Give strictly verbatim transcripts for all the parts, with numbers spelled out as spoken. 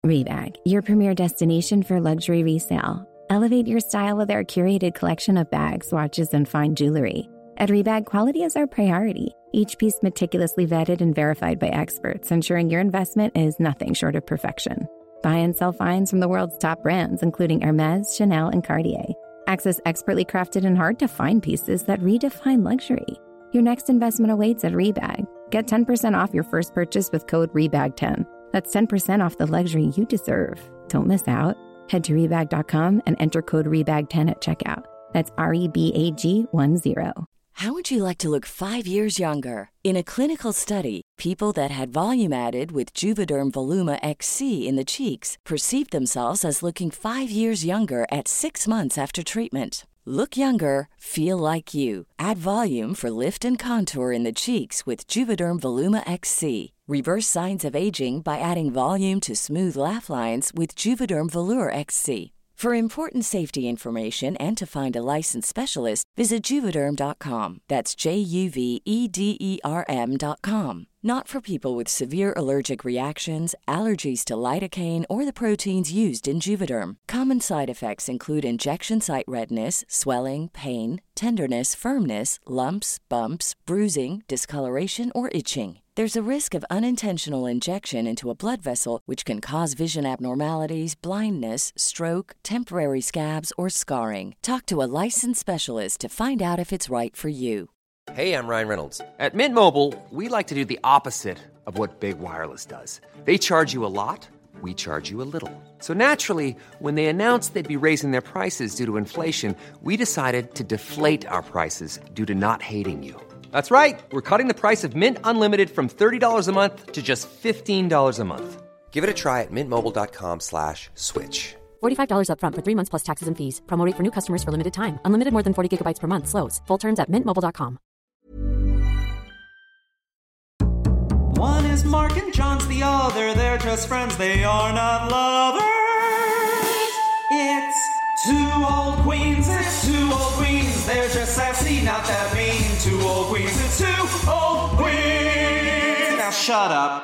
Rebag, your premier destination for luxury resale. Elevate your style with our curated collection of bags, watches, and fine jewelry. At Rebag, quality is our priority. Each piece meticulously vetted and verified by experts, ensuring your investment is nothing short of perfection. Buy and sell finds from the world's top brands, including Hermes, Chanel, and Cartier. Access expertly crafted and hard-to-find pieces that redefine luxury. Your next investment awaits at Rebag. Get ten percent off your first purchase with code rebag ten. That's ten percent off the luxury you deserve. Don't miss out. Head to rebag dot com and enter code rebag ten at checkout. That's R E B A G one zero. How would you like to look five years younger? In a clinical study, people that had volume added with Juvederm Voluma X C in the cheeks perceived themselves as looking five years younger at six months after treatment. Look younger, feel like you. Add volume for lift and contour in the cheeks with Juvederm Voluma X C. Reverse signs of aging by adding volume to smooth laugh lines with Juvederm Volure X C. For important safety information and to find a licensed specialist, visit Juvederm dot com. That's J U V E D E R M dot com. Not for people with severe allergic reactions, allergies to lidocaine, or the proteins used in Juvederm. Common side effects include injection site redness, swelling, pain, tenderness, firmness, lumps, bumps, bruising, discoloration, or itching. There's a risk of unintentional injection into a blood vessel, which can cause vision abnormalities, blindness, stroke, temporary scabs, or scarring. Talk to a licensed specialist to find out if it's right for you. Hey, I'm Ryan Reynolds. At Mint Mobile, we like to do the opposite of what Big Wireless does. They charge you a lot, we charge you a little. So naturally, when they announced they'd be raising their prices due to inflation, we decided to deflate our prices due to not hating you. That's right. We're cutting the price of Mint Unlimited from thirty dollars a month to just fifteen dollars a month. Give it a try at mintmobile.com slash switch. forty-five dollars up front for three months plus taxes and fees. Promo rate for new customers for limited time. Unlimited more than forty gigabytes per month. Slows full terms at mint mobile dot com. One is Mark and John's the other. They're just friends. They are not lovers. It's two old queens. It's two old queens. They're just sassy, not that mean. Two old queens. It's two old queens. Now shut up.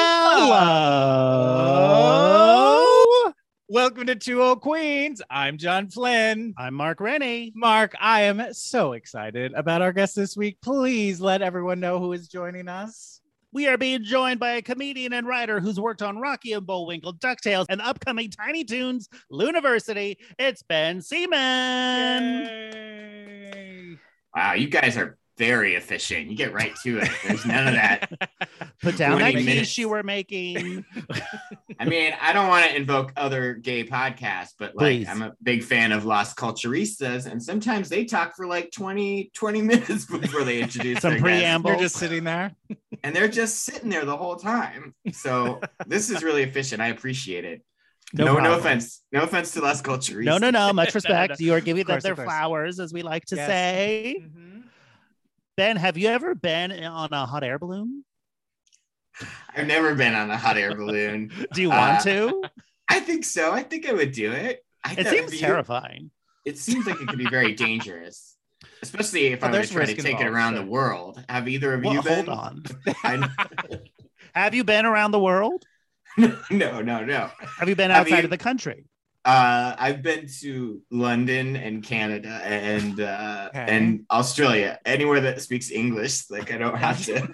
Hello. Welcome to Two Old Queens. I'm John Flynn. I'm Mark Rennie. Mark, I am so excited about our guest this week. Please let everyone know who is joining us. We are being joined by a comedian and writer who's worked on Rocky and Bullwinkle, DuckTales, and upcoming Tiny Toons, Looniversity. It's Ben Seaman. Yay. Wow, you guys are very efficient. You get right to it. There's none of that. Put down that minutes. quiche you were making. I mean, I don't want to invoke other gay podcasts, but like Please. I'm a big fan of Las Culturistas, and sometimes they talk for like twenty, twenty minutes before they introduce Some their preamble. You're just sitting there. guests, and they're just sitting there the whole time. So this is really efficient. I appreciate it. No No, no, problem. offense. No offense to Las Culturistas. No, no, no. Much respect. No, no. You are giving Of them course, their of course. flowers, as we like to Yes. say. Mhm. Ben, have you ever been on a hot air balloon? I've never been on a hot air balloon. Do you want Uh, to? I think so. I think I would do it. I It thought seems you- terrifying. It seems like it could be very dangerous, especially if Well, I were to there's try to risk take it involved, around so- the world. Have either of Well, you hold been? on. I- Have you been around the world? no, no, no. Have you been Have outside you- of the country? Uh, I've been to London and Canada and uh, Okay. and Australia. Anywhere that speaks English, like I don't have to.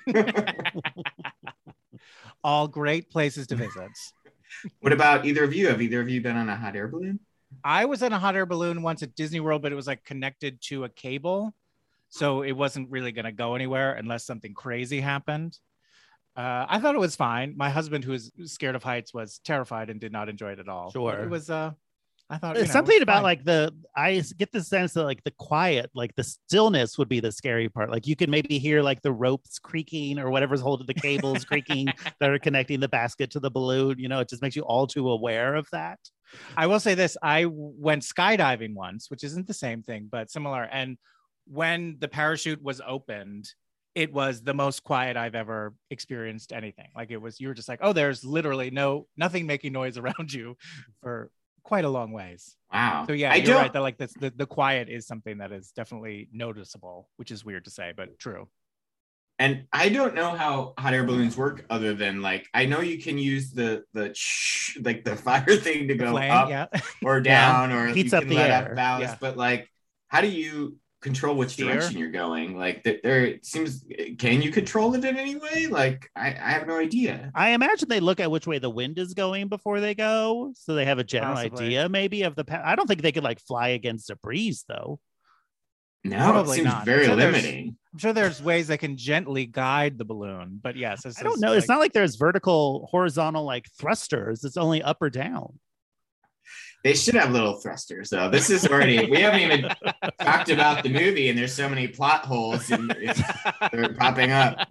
All great places to visit. What about either of you? Have either of you been on a hot air balloon? I was in a hot air balloon once at Disney World, but it was like connected to a cable. So it wasn't really going to go anywhere unless something crazy happened. Uh, I thought it was fine. My husband, who is scared of heights, was terrified and did not enjoy it at all. Sure. But it was, uh, I thought, you It's know, something it's about fine. like the I get the sense that like the quiet, like the stillness would be the scary part. Like you could maybe hear like the ropes creaking or whatever's holding the cables creaking that are connecting the basket to the balloon. You know, it just makes you all too aware of that. I will say this. I went skydiving once, which isn't the same thing, but similar. And when the parachute was opened, it was the most quiet I've ever experienced anything. Like it was, you were just like, oh, there's literally no, nothing making noise around you for quite a long ways. Wow. So yeah, I you're don't- right that like this, the, the quiet is something that is definitely noticeable, which is weird to say, but true. And I don't know how hot air balloons work other than like, I know you can use the, the sh- like the fire thing to go Flame, up yeah. or down, or Heats you up can the let air. up ballast, Yeah. but like, how do you control which Steer? direction you're going? Like that there it seems, can you control it in any way? Like, I, I have no idea. I imagine they look at which way the wind is going before they go, so they have a general Possibly. idea maybe of the. Pa- I don't think they could like fly against a breeze though. No, Probably it seems not. very I'm sure there's- limiting. I'm sure there's ways they can gently guide the balloon, but yes, this I don't is know. It's like- not like there's vertical, horizontal like thrusters. It's only up or down. They should have little thrusters though. This is already, we haven't even talked about the movie, and there's so many plot holes and it's, they're popping up.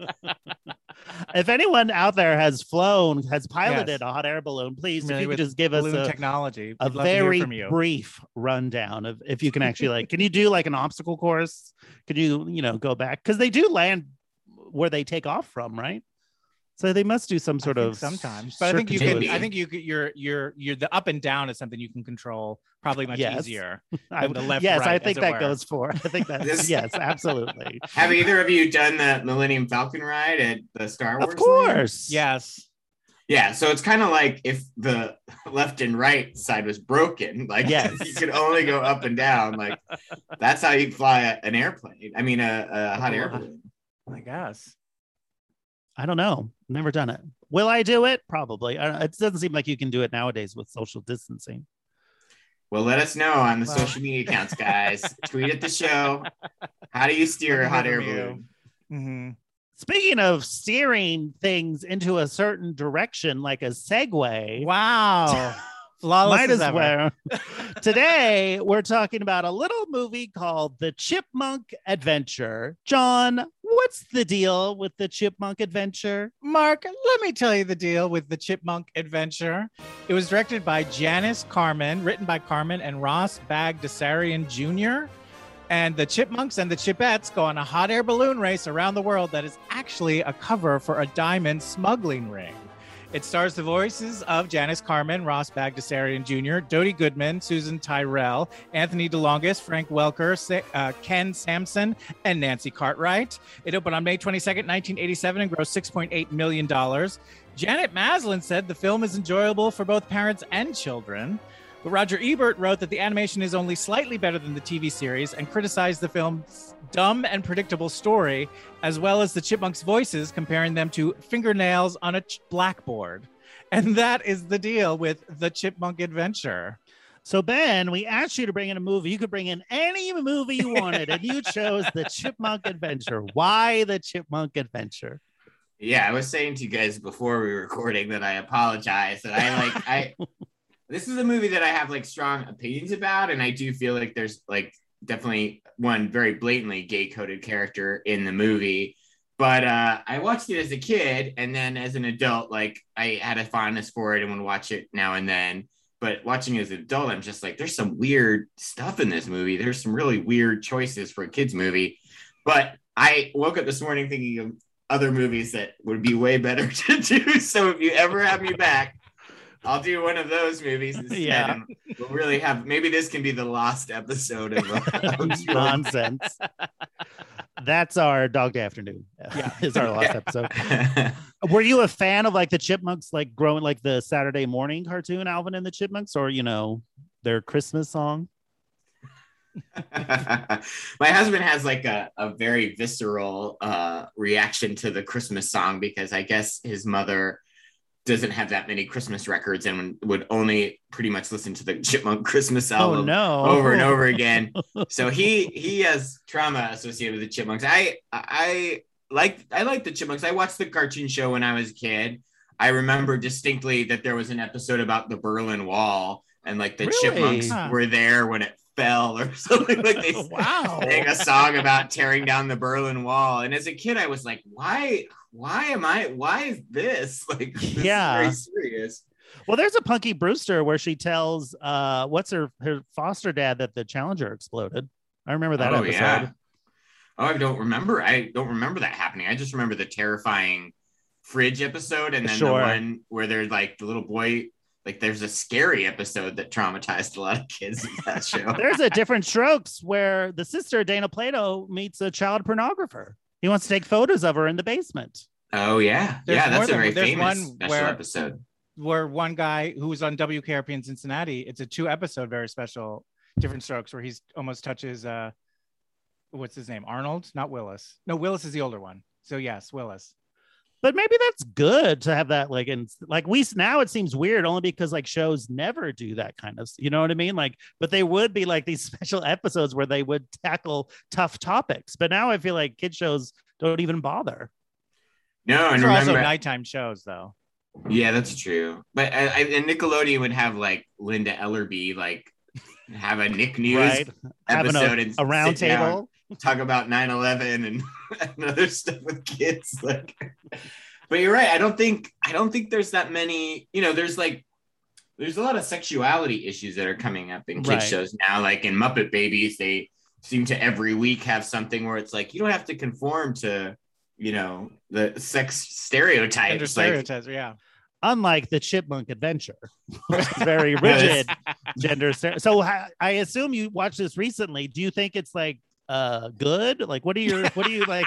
If anyone out there has flown, has piloted Yes. a hot air balloon, please, Familiar if you with could just give us balloon a, technology. a We'd love to hear very from you. brief rundown of if you can actually like, can you do like an obstacle course? Could you, you know, go back? Because they do land where they take off from, right? So they must do some sort I think of sometimes, but I think you circuitous- can. I think you could. You're you're you're the up and down is something you can control probably much Yes. easier. I, the left, yes, I right, think as it that were. goes for. I think that This- yes, absolutely. Have either of you done the Millennium Falcon ride at the Star Wars? Of land? course. Yes. Yeah, so it's kind of like if the left and right side was broken, like Yes. you could only go up and down. Like that's how you fly a, an airplane. I mean, a, a hot air balloon. I guess. I don't know. Never done it. Will I do it? Probably. I, it doesn't seem like you can do it nowadays with social distancing. Well, let us know on the Well. social media accounts, guys. Tweet at the show. How do you steer a Let me hot hear air from you. balloon? Mm-hmm. Speaking of steering things into a certain direction, like a segue, Wow. Flawless might as as ever. well. Today, we're talking about a little movie called The Chipmunk Adventure. John, what's the deal with The Chipmunk Adventure? Mark, let me tell you the deal with the Chipmunk Adventure. It was directed by Janice Carmen, written by Carmen and Ross Bagdasarian Junior And the Chipmunks and the Chipettes go on a hot air balloon race around the world that is actually a cover for a diamond smuggling ring. It stars the voices of Janice Carmen, Ross Bagdasarian Junior, Dodie Goodman, Susan Tyrell, Anthony DeLongis, Frank Welker, Sa- uh, Ken Sampson, and Nancy Cartwright. It opened on May twenty-second, nineteen eighty-seven and grossed six point eight million dollars. Janet Maslin said the film is enjoyable for both parents and children. But Roger Ebert wrote that the animation is only slightly better than the T V series and criticized the film's dumb and predictable story, as well as the Chipmunks' voices, comparing them to fingernails on a ch- blackboard. And that is the deal with The Chipmunk Adventure. So, Ben, we asked you to bring in a movie. You could bring in any movie you wanted, and you chose The Chipmunk Adventure. Why The Chipmunk Adventure? Yeah, I was saying to you guys before we were recording that I apologize. That I like I this is a movie that I have like strong opinions about, and I do feel like there's like definitely one very blatantly gay coded character in the movie. But uh, I watched it as a kid, and then as an adult, like I had a fondness for it and would watch it now and then. But watching it as an adult, I'm just like, there's some weird stuff in this movie. There's some really weird choices for a kids movie. But I woke up this morning thinking of other movies that would be way better to do. So if you ever have me back, I'll do one of those movies instead. Yeah. And we'll really have, maybe this can be the lost episode of uh, Nonsense. That's our Dog Day Afternoon. Yeah, is our last episode. Were you a fan of like the Chipmunks, like growing like the Saturday morning cartoon Alvin and the Chipmunks, or you know their Christmas song? My husband has like a, a very visceral uh, reaction to the Christmas song because I guess his mother doesn't have that many Christmas records and would only pretty much listen to the Chipmunk Christmas album Oh no! over and over again. So he he has trauma associated with the Chipmunks. I I like I like the Chipmunks. I watched the cartoon show when I was a kid. I remember distinctly that there was an episode about the Berlin Wall and like the Really? Chipmunks Huh. were there when it fell or something. Like they Wow. sang a song about tearing down the Berlin Wall. And as a kid, I was like, why? Why am I? Why is this like? This Yeah. is very serious. Well, there's a Punky Brewster where she tells uh, what's her her foster dad that the Challenger exploded. I remember that oh episode. yeah. Oh, I don't remember. I don't remember that happening. I just remember the terrifying fridge episode, and then Sure. the one where there's like the little boy. Like there's a scary episode that traumatized a lot of kids in that show. There's a Different Strokes where the sister Dana Plato meets a child pornographer. He wants to take photos of her in the basement. Oh yeah, There's yeah. That's more a than- very there's famous one special where- episode. Where one guy who was on W K R P in Cincinnati, it's a two episode, very special, Different Strokes, where he's almost touches, uh, what's his name? Arnold, not Willis. No, Willis is the older one. So yes, Willis. But maybe that's good to have that, like, and like we now it seems weird only because like shows never do that kind of, you know what I mean? Like, but they would be like these special episodes where they would tackle tough topics. But now I feel like kid shows don't even bother. No, and These are also remember, nighttime shows, though. yeah, that's true. But I, I, and Nickelodeon would have like Linda Ellerby like have a Nick News Right. Having episode a, and a round sit down, table. talk about nine eleven and, and other stuff with kids. Like, but you're right. I don't think I don't think there's that many. You know, there's like there's a lot of sexuality issues that are coming up in kids Right. shows now. Like in Muppet Babies, they seem to every week have something where it's like you don't have to conform to, you know, the sex stereotypes. Gender Like, stereotypes, yeah. Unlike the Chipmunk Adventure, which is very rigid gender. stere- So I, I assume you watched this recently. Do you think it's like uh good? Like, what are your what do you like?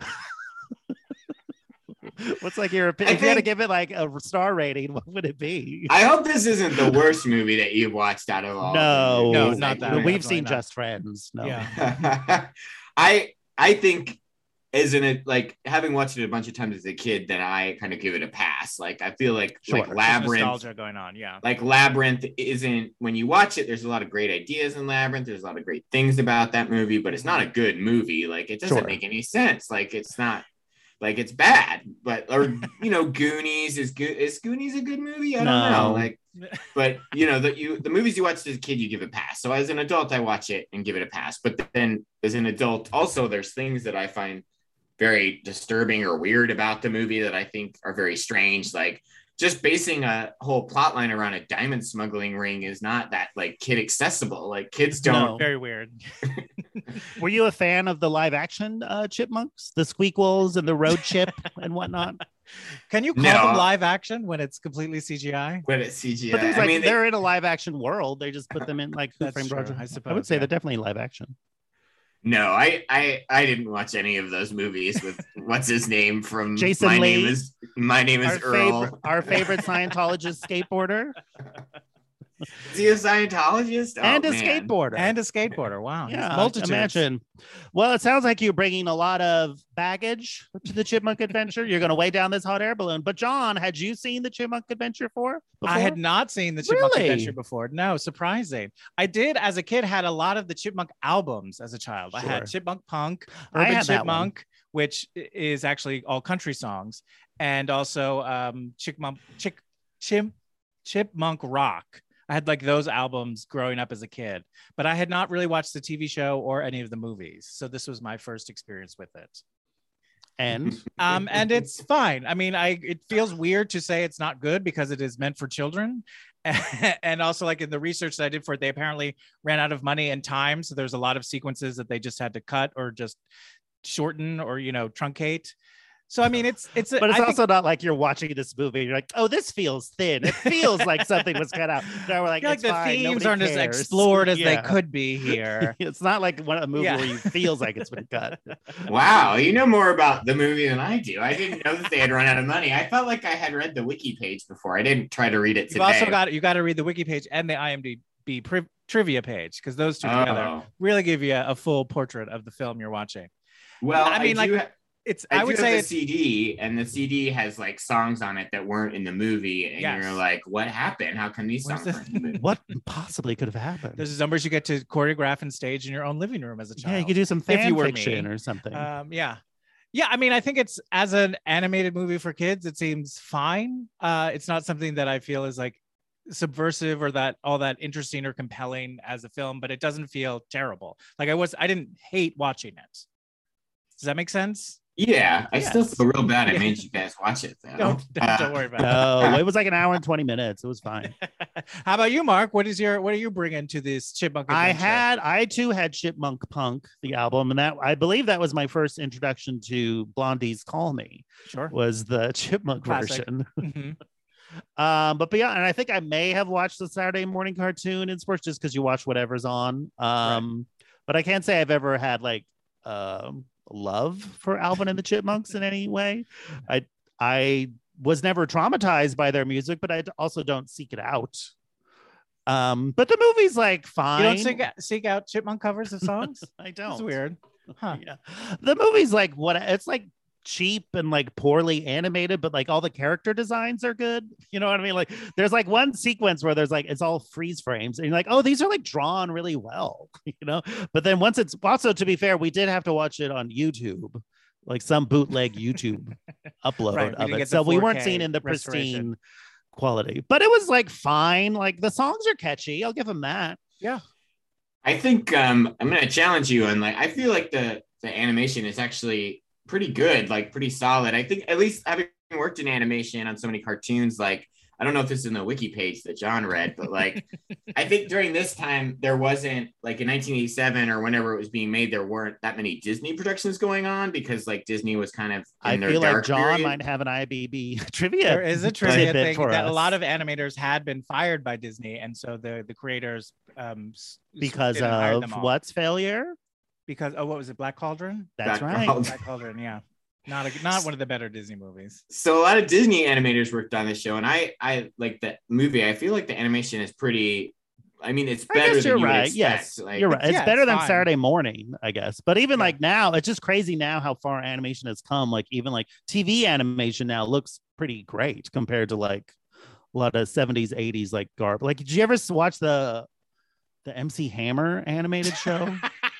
What's like your opinion? I If you had to think- give it like a star rating, what would it be? I hope this isn't the worst movie that you've watched out of all. No, No, movies not that that. you- We've Definitely seen not. Just Friends. No. Yeah. I I think isn't it like having watched it a bunch of times as a kid that I kind of give it a pass. Like I feel like Sure. like There's Labyrinth, Nostalgia going on, yeah. like Labyrinth isn't when you watch it. There's a lot of great ideas in Labyrinth. There's a lot of great things about that movie, but it's not a good movie. Like it doesn't Sure. make any sense. Like it's not. Like it's bad, but or you know, Goonies is good. Is Goonies a good movie? I don't No. know. Like, but you know, the you the movies you watched as a kid, you give a pass. So as an adult, I watch it and give it a pass. But then as an adult, also there's things that I find very disturbing or weird about the movie that I think are very strange. Like just basing a whole plot line around a diamond smuggling ring is not that like kid accessible. Like kids don't. No. Very weird. Were you a fan of the live action uh, chipmunks, the Squeakquels and the Road Chip and whatnot? Can you call No. them live action when it's completely C G I? But it's C G I. But there's I like mean, they- they're in a live action world. They just put them in like Who That's Framed true, Roger. I I suppose, would say yeah. they're definitely live action. No, I, I I didn't watch any of those movies with what's his name from Jason My Lee. Name is My Name is Our Earl. favorite, our favorite Scientologist skateboarder Is he a Scientologist? Oh, and a man. skateboarder. And a skateboarder. Wow. he's yeah, multitudes. imagine. Well, it sounds like you're bringing a lot of baggage to the Chipmunk Adventure. You're going to weigh down this hot air balloon. But John, had you seen the Chipmunk Adventure for? I had not seen the Chipmunk Really? Adventure before. No, surprising. I did as a kid had a lot of the Chipmunk albums as a child. I Sure. had Chipmunk Punk, I Urban had that one. Chipmunk, which i- is actually all country songs, and also um Chipmunk Chick Chim Chipmunk Rock. I had like those albums growing up as a kid, but I had not really watched the T V show or any of the movies. So this was my first experience with it. And Um, and it's fine. I mean, I it feels weird to say it's not good because it is meant for children. And also, like in the research that I did for it, they apparently ran out of money and time. So there's a lot of sequences that they just had to cut or just shorten or, you know, truncate. So I mean, it's it's. but it's I think- also not like you're watching this movie. And you're like, oh, this feels thin. It feels like something was cut out. No, we're I like, feel like it's the fine. themes Nobody aren't as cares. explored as Yeah. they could be here. It's not like one a movie Yeah. where you feels like it's been cut. Wow, you know more about the movie than I do. I didn't know that they had run out of money. I felt like I had read the wiki page before. I didn't try to read it You've today. also got you got to read the wiki page and the I M D B pri- trivia page because those two together Oh. really give you a, a full portrait of the film you're watching. Well, I mean, I do like, ha- It's I, I, would do say have it's the C D, and the C D has like songs on it that weren't in the movie, and Yes. you're like, "What happened? How come these Where's songs the- weren't in the movie?" What possibly could have happened? there's numbers you get to choreograph and stage in your own living room as a child. Yeah, you could do some If fan you were fiction me. or something. Um, yeah. Yeah, I mean, I think it's as an animated movie for kids, it seems fine. Uh, it's not something that I feel is like subversive or that all that interesting or compelling as a film, but it doesn't feel terrible. Like I was, I didn't hate watching it. Does that make sense? Yeah, I still Yes. feel real bad. I Yeah. made you guys watch it. Though. Don't don't, Uh, don't worry about no, it was like an hour and twenty minutes. It was fine. it. How about you, Mark? What is your what are you bringing to this Chipmunk I Adventure? had, I too had Chipmunk Punk, the album, and that I believe that was my first introduction to Blondie's "Call Me." Sure. Was the Chipmunk Classic. version. Mhm. Um, but beyond, and I think I may have watched the Saturday morning cartoon in sports just because you watch whatever's on. Um, but I can't say I've ever had like um love for Alvin and the Chipmunks in any way. I I was never traumatized by their music, but I also don't seek it out. Um, but the movie's like fine. You don't seek out, seek out chipmunk covers of songs? I don't. It's weird. Huh. Yeah. The movie's like what it's like cheap and like poorly animated, but like all the character designs are good. You know what I mean? Like there's like one sequence where there's like it's all freeze frames and you're like, oh, these are like drawn really well, you know. But then once it's also, to be fair, we did have to watch it on YouTube, like some bootleg YouTube upload Right, we of didn't it. get the So we weren't four K seeing in the restoration. pristine quality, but it was like fine. Like the songs are catchy. I'll give them that. Yeah. I think um, I'm gonna challenge you on like I feel like the the animation is actually pretty good, like pretty solid. I think at least having worked in animation on so many cartoons, like I don't know if this is in the wiki page that John read, but like I think during this time there wasn't like in nineteen eighty-seven or whenever it was being made, there weren't that many Disney productions going on because like Disney was kind of in I their feel like dark John period. might have an I B B trivia. There is a trivia tidbit thing for that a us. lot of animators had been fired by Disney, and so the the creators um s- because didn't hire of them all. what's failure. Because oh, what was it? Black Cauldron. That's Black right. Cauldron. Black Cauldron. Yeah, not a, not one of the better Disney movies. So a lot of Disney animators worked on this show, and I I like the movie. I feel like the animation is pretty. I mean, it's I better guess than you're you would right. expect. Yes, Like, you're right. It's yeah, better it's than fine. Saturday Morning, I guess. But even Yeah. like now, it's just crazy now how far animation has come. Like even like T V animation now looks pretty great compared to like a lot of seventies, eighties like garb. Like, did you ever watch the the M C Hammer animated show?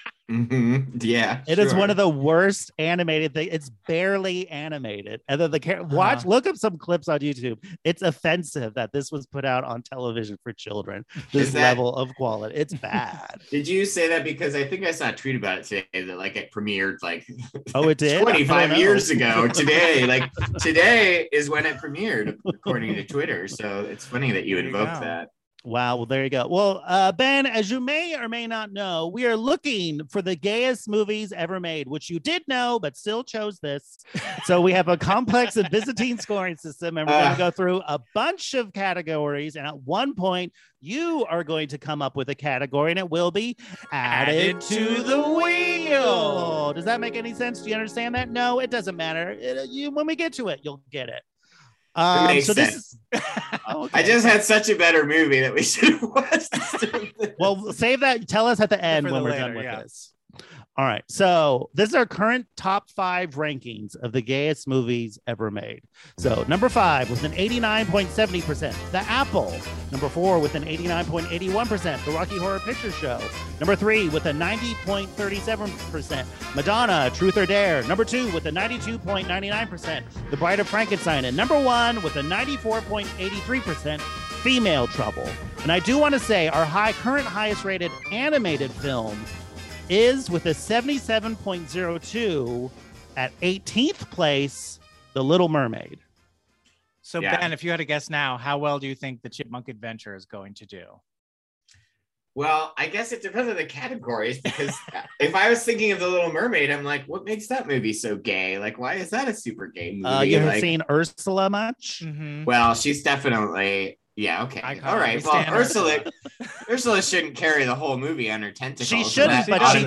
Mhm. Yeah, It is sure. one of the worst animated things. It's barely animated. And then the char- watch, Uh-huh. look up some clips on YouTube. It's offensive that this was put out on television for children. This Is that- level of quality. It's bad. Did you say that because I think I saw a tweet about it today that like it premiered like Oh, it did? I don't twenty-five know. years ago today. Like today is when it premiered, according to Twitter. So it's funny that you There you invoked go. that. Wow. Well, there you go. Well, uh, Ben, as you may or may not know, we are looking for the gayest movies ever made, which you did know, but still chose this. So we have a complex and Byzantine scoring system, and we're going Uh. to go through a bunch of categories. And at one point, you are going to come up with a category, and it will be added, Added to the wheel. Does that make any sense? Do you understand that? No, it doesn't matter. It- you, when we get to it, you'll get it. Um, makes so this sense. is. Oh, I okay. just had such a better movie that we should have watched. instead of this. Well, save that. Tell us at the end for when the we're later, done with yeah. this. All right. So this is our current top five rankings of the gayest movies ever made. So number five with an eighty-nine point seven zero percent, The Apple. Number four with an eighty-nine point eight one percent, The Rocky Horror Picture Show. Number three with a ninety point three seven percent, Madonna, Truth or Dare. Number two with a ninety-two point nine nine percent, The Bride of Frankenstein. And number one with a ninety-four point eight three percent, Female Trouble. And I do want to say our high current highest rated animated film is with a seventy-seven point zero two at eighteenth place, The Little Mermaid. So Yeah. Ben, if you had to guess now, how well do you think the Chipmunk Adventure is going to do? Well, I guess it depends on the categories because if I was thinking of The Little Mermaid, I'm like, what makes that movie so gay? Like, why is that a super gay movie? Uh, you haven't Like, seen Ursula much? Mm-hmm. well, she's definitely yeah, okay. Iconic. All right. We Well, stand Ursula Ursula. Ursula shouldn't carry the whole movie on her tentacles. She so shouldn't, that but she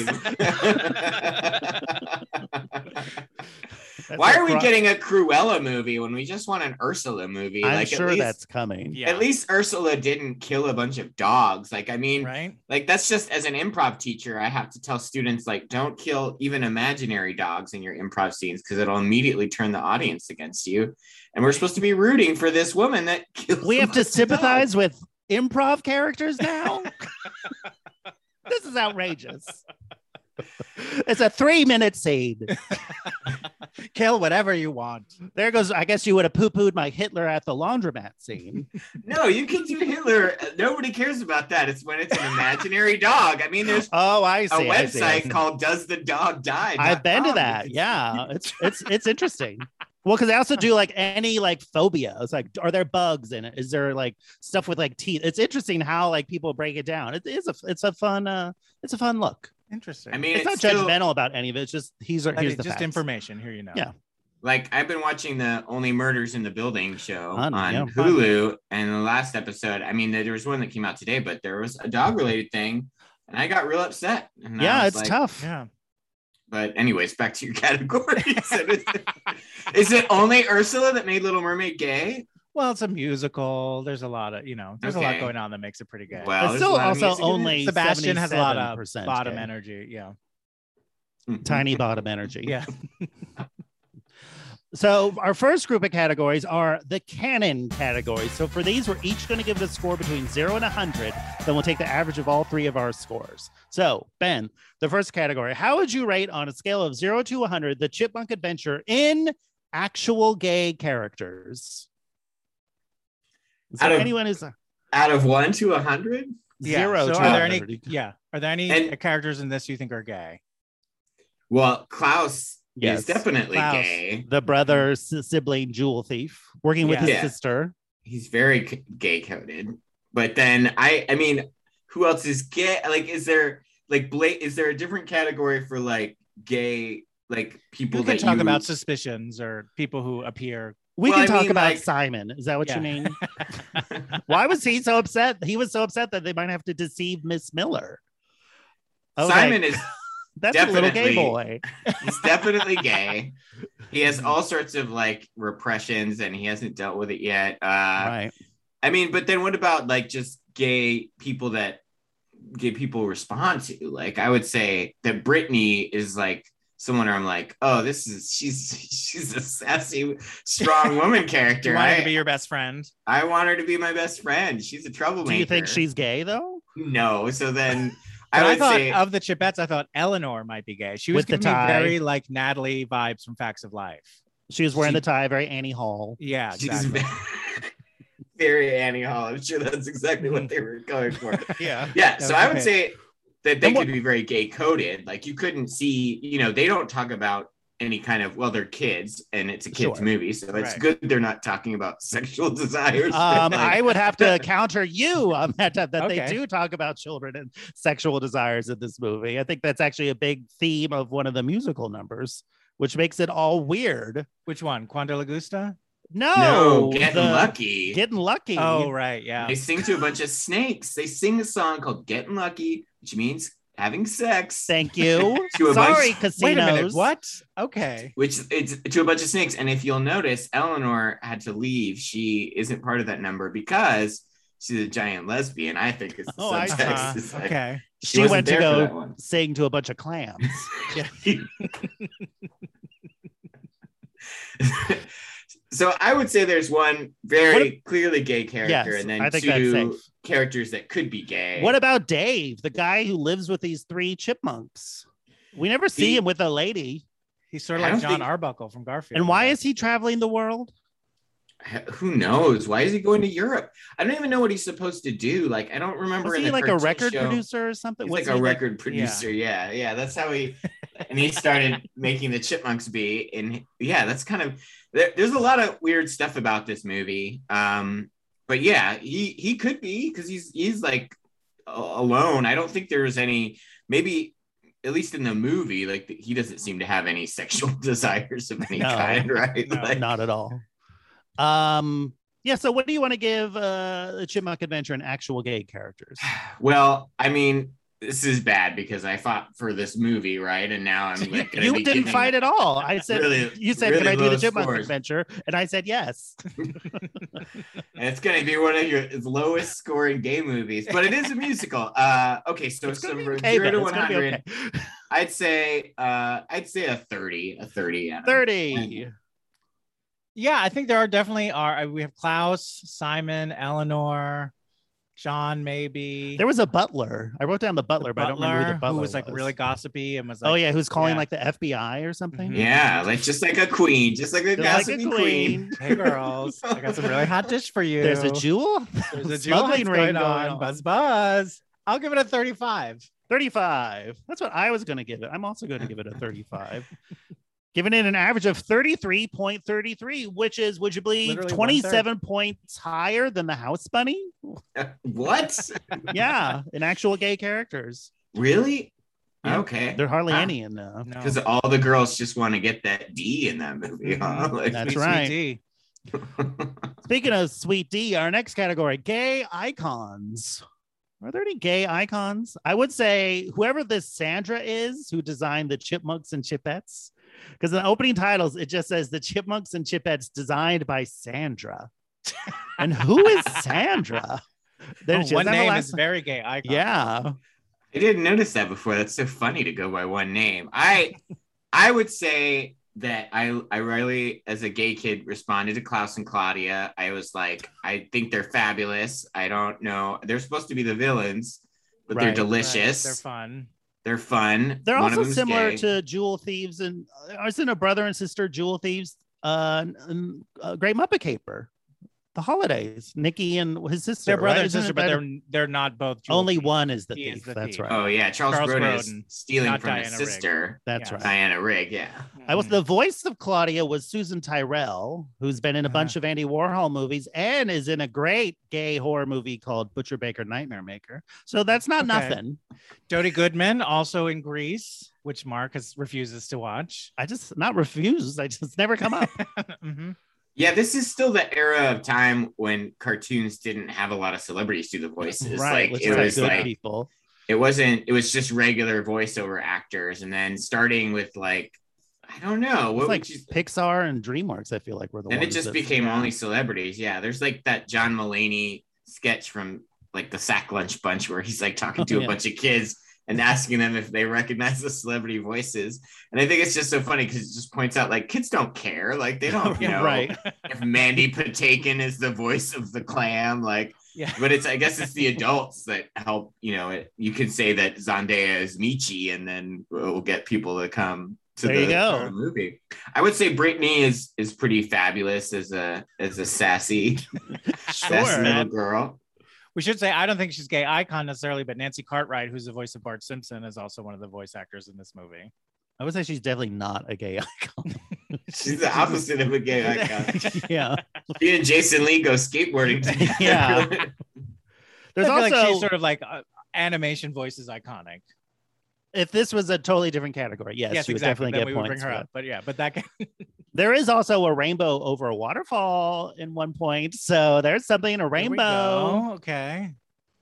automatically- That's Why a are we cro- getting a Cruella movie when we just want an Ursula movie? I'm like sure at least, that's coming. Yeah. at least Ursula didn't kill a bunch of dogs. Like, I mean, Right? like that's just as an improv teacher, I have to tell students like, don't kill even imaginary dogs in your improv scenes because it'll immediately turn the audience against you. And we're supposed to be rooting for this woman that kills. We a have to bunch of sympathize dogs. with improv characters now? This is outrageous. It's a three minute scene. Kill whatever you want. There goes, I guess you would have poo pooed my Hitler at the laundromat scene. No, you can do Hitler. Nobody cares about that. It's when it's an imaginary dog. I mean, there's Oh, I a see. I see, I website see. called Does the Dog Die? I've been to dot com. that. Yeah. It's it's it's interesting. Well, because I also do like any like phobia. It's like, are there bugs in it? Is there like stuff with like teeth? It's interesting how like people break it down. It is a it's a fun uh it's a fun look. Interesting. I mean, It's, it's, not still, judgmental about any of it. It's just he's I here's mean, the just facts. information. Here you know. Yeah. like I've been watching the Only Murders in the Building show Fun, on yeah, fun. Hulu, and the last episode, I mean, there was one that came out today, but there was a dog related thing, and I got real upset. And I Yeah, was it's like, tough. Yeah. But anyways, back to your categories. is, it, is it only Ursula that made Little Mermaid gay? Well, it's a musical. There's a lot of, you know, there's Okay. a lot going on that makes it pretty gay. Well, It's there's a still lot of also music in it. only Sebastian has a lot of seventy-seven percent bottom gay. energy. Yeah. Tiny bottom energy. Yeah. So our first group of categories are the canon categories. So for these, we're each going to give it a score between zero and one hundred. Then we'll take the average of all three of our scores. So Ben, the first category, how would you rate on a scale of zero to one hundred the Chipmunk Adventure in actual gay characters? Is there Out of- anyone who's Out of one to a hundred? Yeah. zero So to are there one hundred? any? Yeah. Are there any And- characters in this you think are gay? Well, Klaus Yes. is definitely Klaus. gay. The brother s- sibling jewel thief working with Yeah. his Yeah. sister? He's very c- gay coded. But then I, I mean, who else is gay? Like, is there like Blake? Is there a different category for like gay, like people You can that talk you about suspicions or people who appear. We Well, can I talk mean, about like- Simon. Is that what Yeah. you mean? Why was he so upset? He was so upset that they might have to deceive Miss Miller. Okay, Simon is that's a little gay definitely- boy. he's definitely gay. He has all sorts of like repressions and he hasn't dealt with it yet. Uh, Right. I mean, but then what about like just gay people that gay people respond to? Like, I would say that Brittany is like someone where I'm like, oh, this is she's she's a sassy, strong woman character. You want her I, to be your best friend? I want her to be my best friend. She's a troublemaker. Do you think she's gay though? no? So then But I I, would thought say of the Chipettes, I thought Eleanor might be gay. She was With the giving me tie. very like Natalie vibes from Facts of Life. She was wearing She- the tie, very Annie Hall. Yeah, she's exactly. very Annie Hall. I'm sure that's exactly what they were going for. yeah. Yeah, That so was I would okay. say that they And what- could be very gay coded. Like you couldn't see, you know, they don't talk about any kind of, well, they're kids and it's a kids Sure. movie, so it's Right. good they're not talking about sexual desires. Um, Like, I would have to counter you on that, that Okay. they do talk about children and sexual desires in this movie. I think that's actually a big theme of one of the musical numbers, which makes it all weird. Which one? Quando Lagusta? No, no, getting the- lucky. Getting lucky. Oh, right. Yeah. They sing to a bunch of snakes. They sing a song called Getting Lucky, which means having sex. Thank you. To a Sorry, bunch- casinos. Wait a minute. What? Okay. Which it's to a bunch of snakes. And if you'll notice, Eleanor had to leave. She isn't part of that number because she's a giant lesbian. I think is the Oh, I- subtext. Uh-huh. It's like, Okay. she She wasn't went to there for that go one. sing to a bunch of clams. So I would say there's one very clearly gay character, Yes, and then I think that's two safe. characters that could be gay. What about Dave, the guy who lives with these three chipmunks? We never see He- him with a lady. He's sort of I like don't John think- Arbuckle from Garfield. And why is he traveling the world? Who knows? Why is he going to Europe? I don't even know what he's supposed to do. Like I don't remember. Was in he the like a cartoon record show. producer or something? He's Was like he a like- record producer. Yeah. yeah, That's how he. And he started making the Chipmunks be. And yeah, that's kind of. There, there's a lot of weird stuff about this movie. Um, but yeah, he he could be because he's he's like a- alone. I don't think there's any. Maybe at least in the movie, like he doesn't seem to have any sexual desires of any No. kind, right? No, Like, Not at all. Um. Yeah. So, what do you want to give uh, the Chipmunk Adventure and actual gay characters? Well, I mean, this is bad because I fought for this movie, right? And now I'm like, gonna You be didn't giving- fight at all. I said Really- you said, really "Can I do low the Chipmunk scores. Adventure?" And I said yes. and it's gonna be one of your lowest scoring gay movies, but it is a musical. Uh, okay, so It's gonna so be from okay, zero Ben. to It's one gonna be hundred, okay. I'd say, uh, I'd say a thirty, a thirty, Adam. Thirty. Yeah, I think there are definitely are. We have Klaus, Simon, Eleanor, John, maybe. There was a butler. I wrote down the butler, but I don't remember who the butler who was like really gossipy and was like, Oh yeah, who's calling yeah. like the F B I or something? Mhm. Yeah, like just like a queen, just like a Just like a gossipy queen. queen. Hey girls, I got some really hot dish for you. There's a jewel. There's a jewel Smuggling that's ring going on. going on. Buzz buzz. I'll give it a thirty-five. thirty-five. That's what I was going to give it. I'm also going to give it a thirty-five. Giving it an average of thirty-three point three three, which is, would you believe, Literally twenty-seven points higher than the House Bunny? What? Yeah, in actual gay characters. Really? Yeah. Okay. There are hardly Huh. any in uh, No. Because all the girls just want to get that D in that movie, huh? Mhm. Like, That's Sweet, right. sweet D. Speaking of Sweet D, our next category, gay icons. Are there any gay icons? I would say whoever this Sandra is, who designed the Chipmunks and Chipettes, because in the opening titles it just says the Chipmunks and Chipettes designed by Sandra. And who is Sandra? Oh, one name is very gay icon. Yeah. I didn't notice that before. That's so funny to go by one name. I I would say that I I really, as a gay kid, responded to Klaus and Claudia. I was like, I think they're fabulous. I don't know. They're supposed to be the villains, but Right, they're delicious. Right. They're fun. They're fun. They're One of also them's similar gay. to Jewel Thieves and uh, isn't a brother and sister Jewel Thieves? Uh, and, uh, Great Muppet Caper, The Holidays, Nikki and his sister. They're brother right? and Isn't sister, it but that- they're they're not both. Jewel only thieves. one is the He thief. is the That's thief. right. Oh yeah, Charles, Charles Grodin is Grodin, stealing not from Diana his Rigg. sister, That's Yeah. right. Diana Rigg. Yeah. I was the voice of Claudia was Susan Tyrell, who's been in a Uh-huh. bunch of Andy Warhol movies and is in a great gay horror movie called Butcher Baker Nightmare Maker. So that's not Okay. nothing. Jodie Goodman, also in Grease, which Mark has refuses to watch. I just not refused. I just never come up. Mhm. Yeah, this is still the era of time when cartoons didn't have a lot of celebrities do the voices. Right. Like Let's it have was good like people. it wasn't. It was just regular voiceover actors, and then starting with like I don't know It's what like would you. Pixar and DreamWorks, I feel like were the And it ones just that- became yeah. only celebrities. Yeah, there's like that John Mulaney sketch from like the Sack Lunch Bunch where he's like talking to Oh, a yeah. bunch of kids and asking them if they recognize the celebrity voices. And I think it's just so funny because it just points out like kids don't care. Like they don't, you know, Right. if Mandy Patinkin is the voice of the clam, like, Yeah. but it's, I guess it's the adults that help, you know, it, you could say that Zendaya is Michi and then we'll get people to come to There the, you go. uh, movie. I would say Brittany is, is pretty fabulous as a, as a sassy, sassy Sure. little girl. We should say I don't think she's gay icon necessarily, but Nancy Cartwright, who's the voice of Bart Simpson, is also one of the voice actors in this movie. I would say she's definitely not a gay icon. She's the opposite of a gay icon. Yeah. She and Jason Lee go skateboarding together. Yeah. There's I feel also like she's sort of like uh, animation voice is iconic. if this was a totally different category, yes, yes, she would exactly. definitely Then get we would points. bring her for up, but yeah, but that. that. There is also a rainbow over a waterfall in one point, so there's something in a There we rainbow. go. Okay.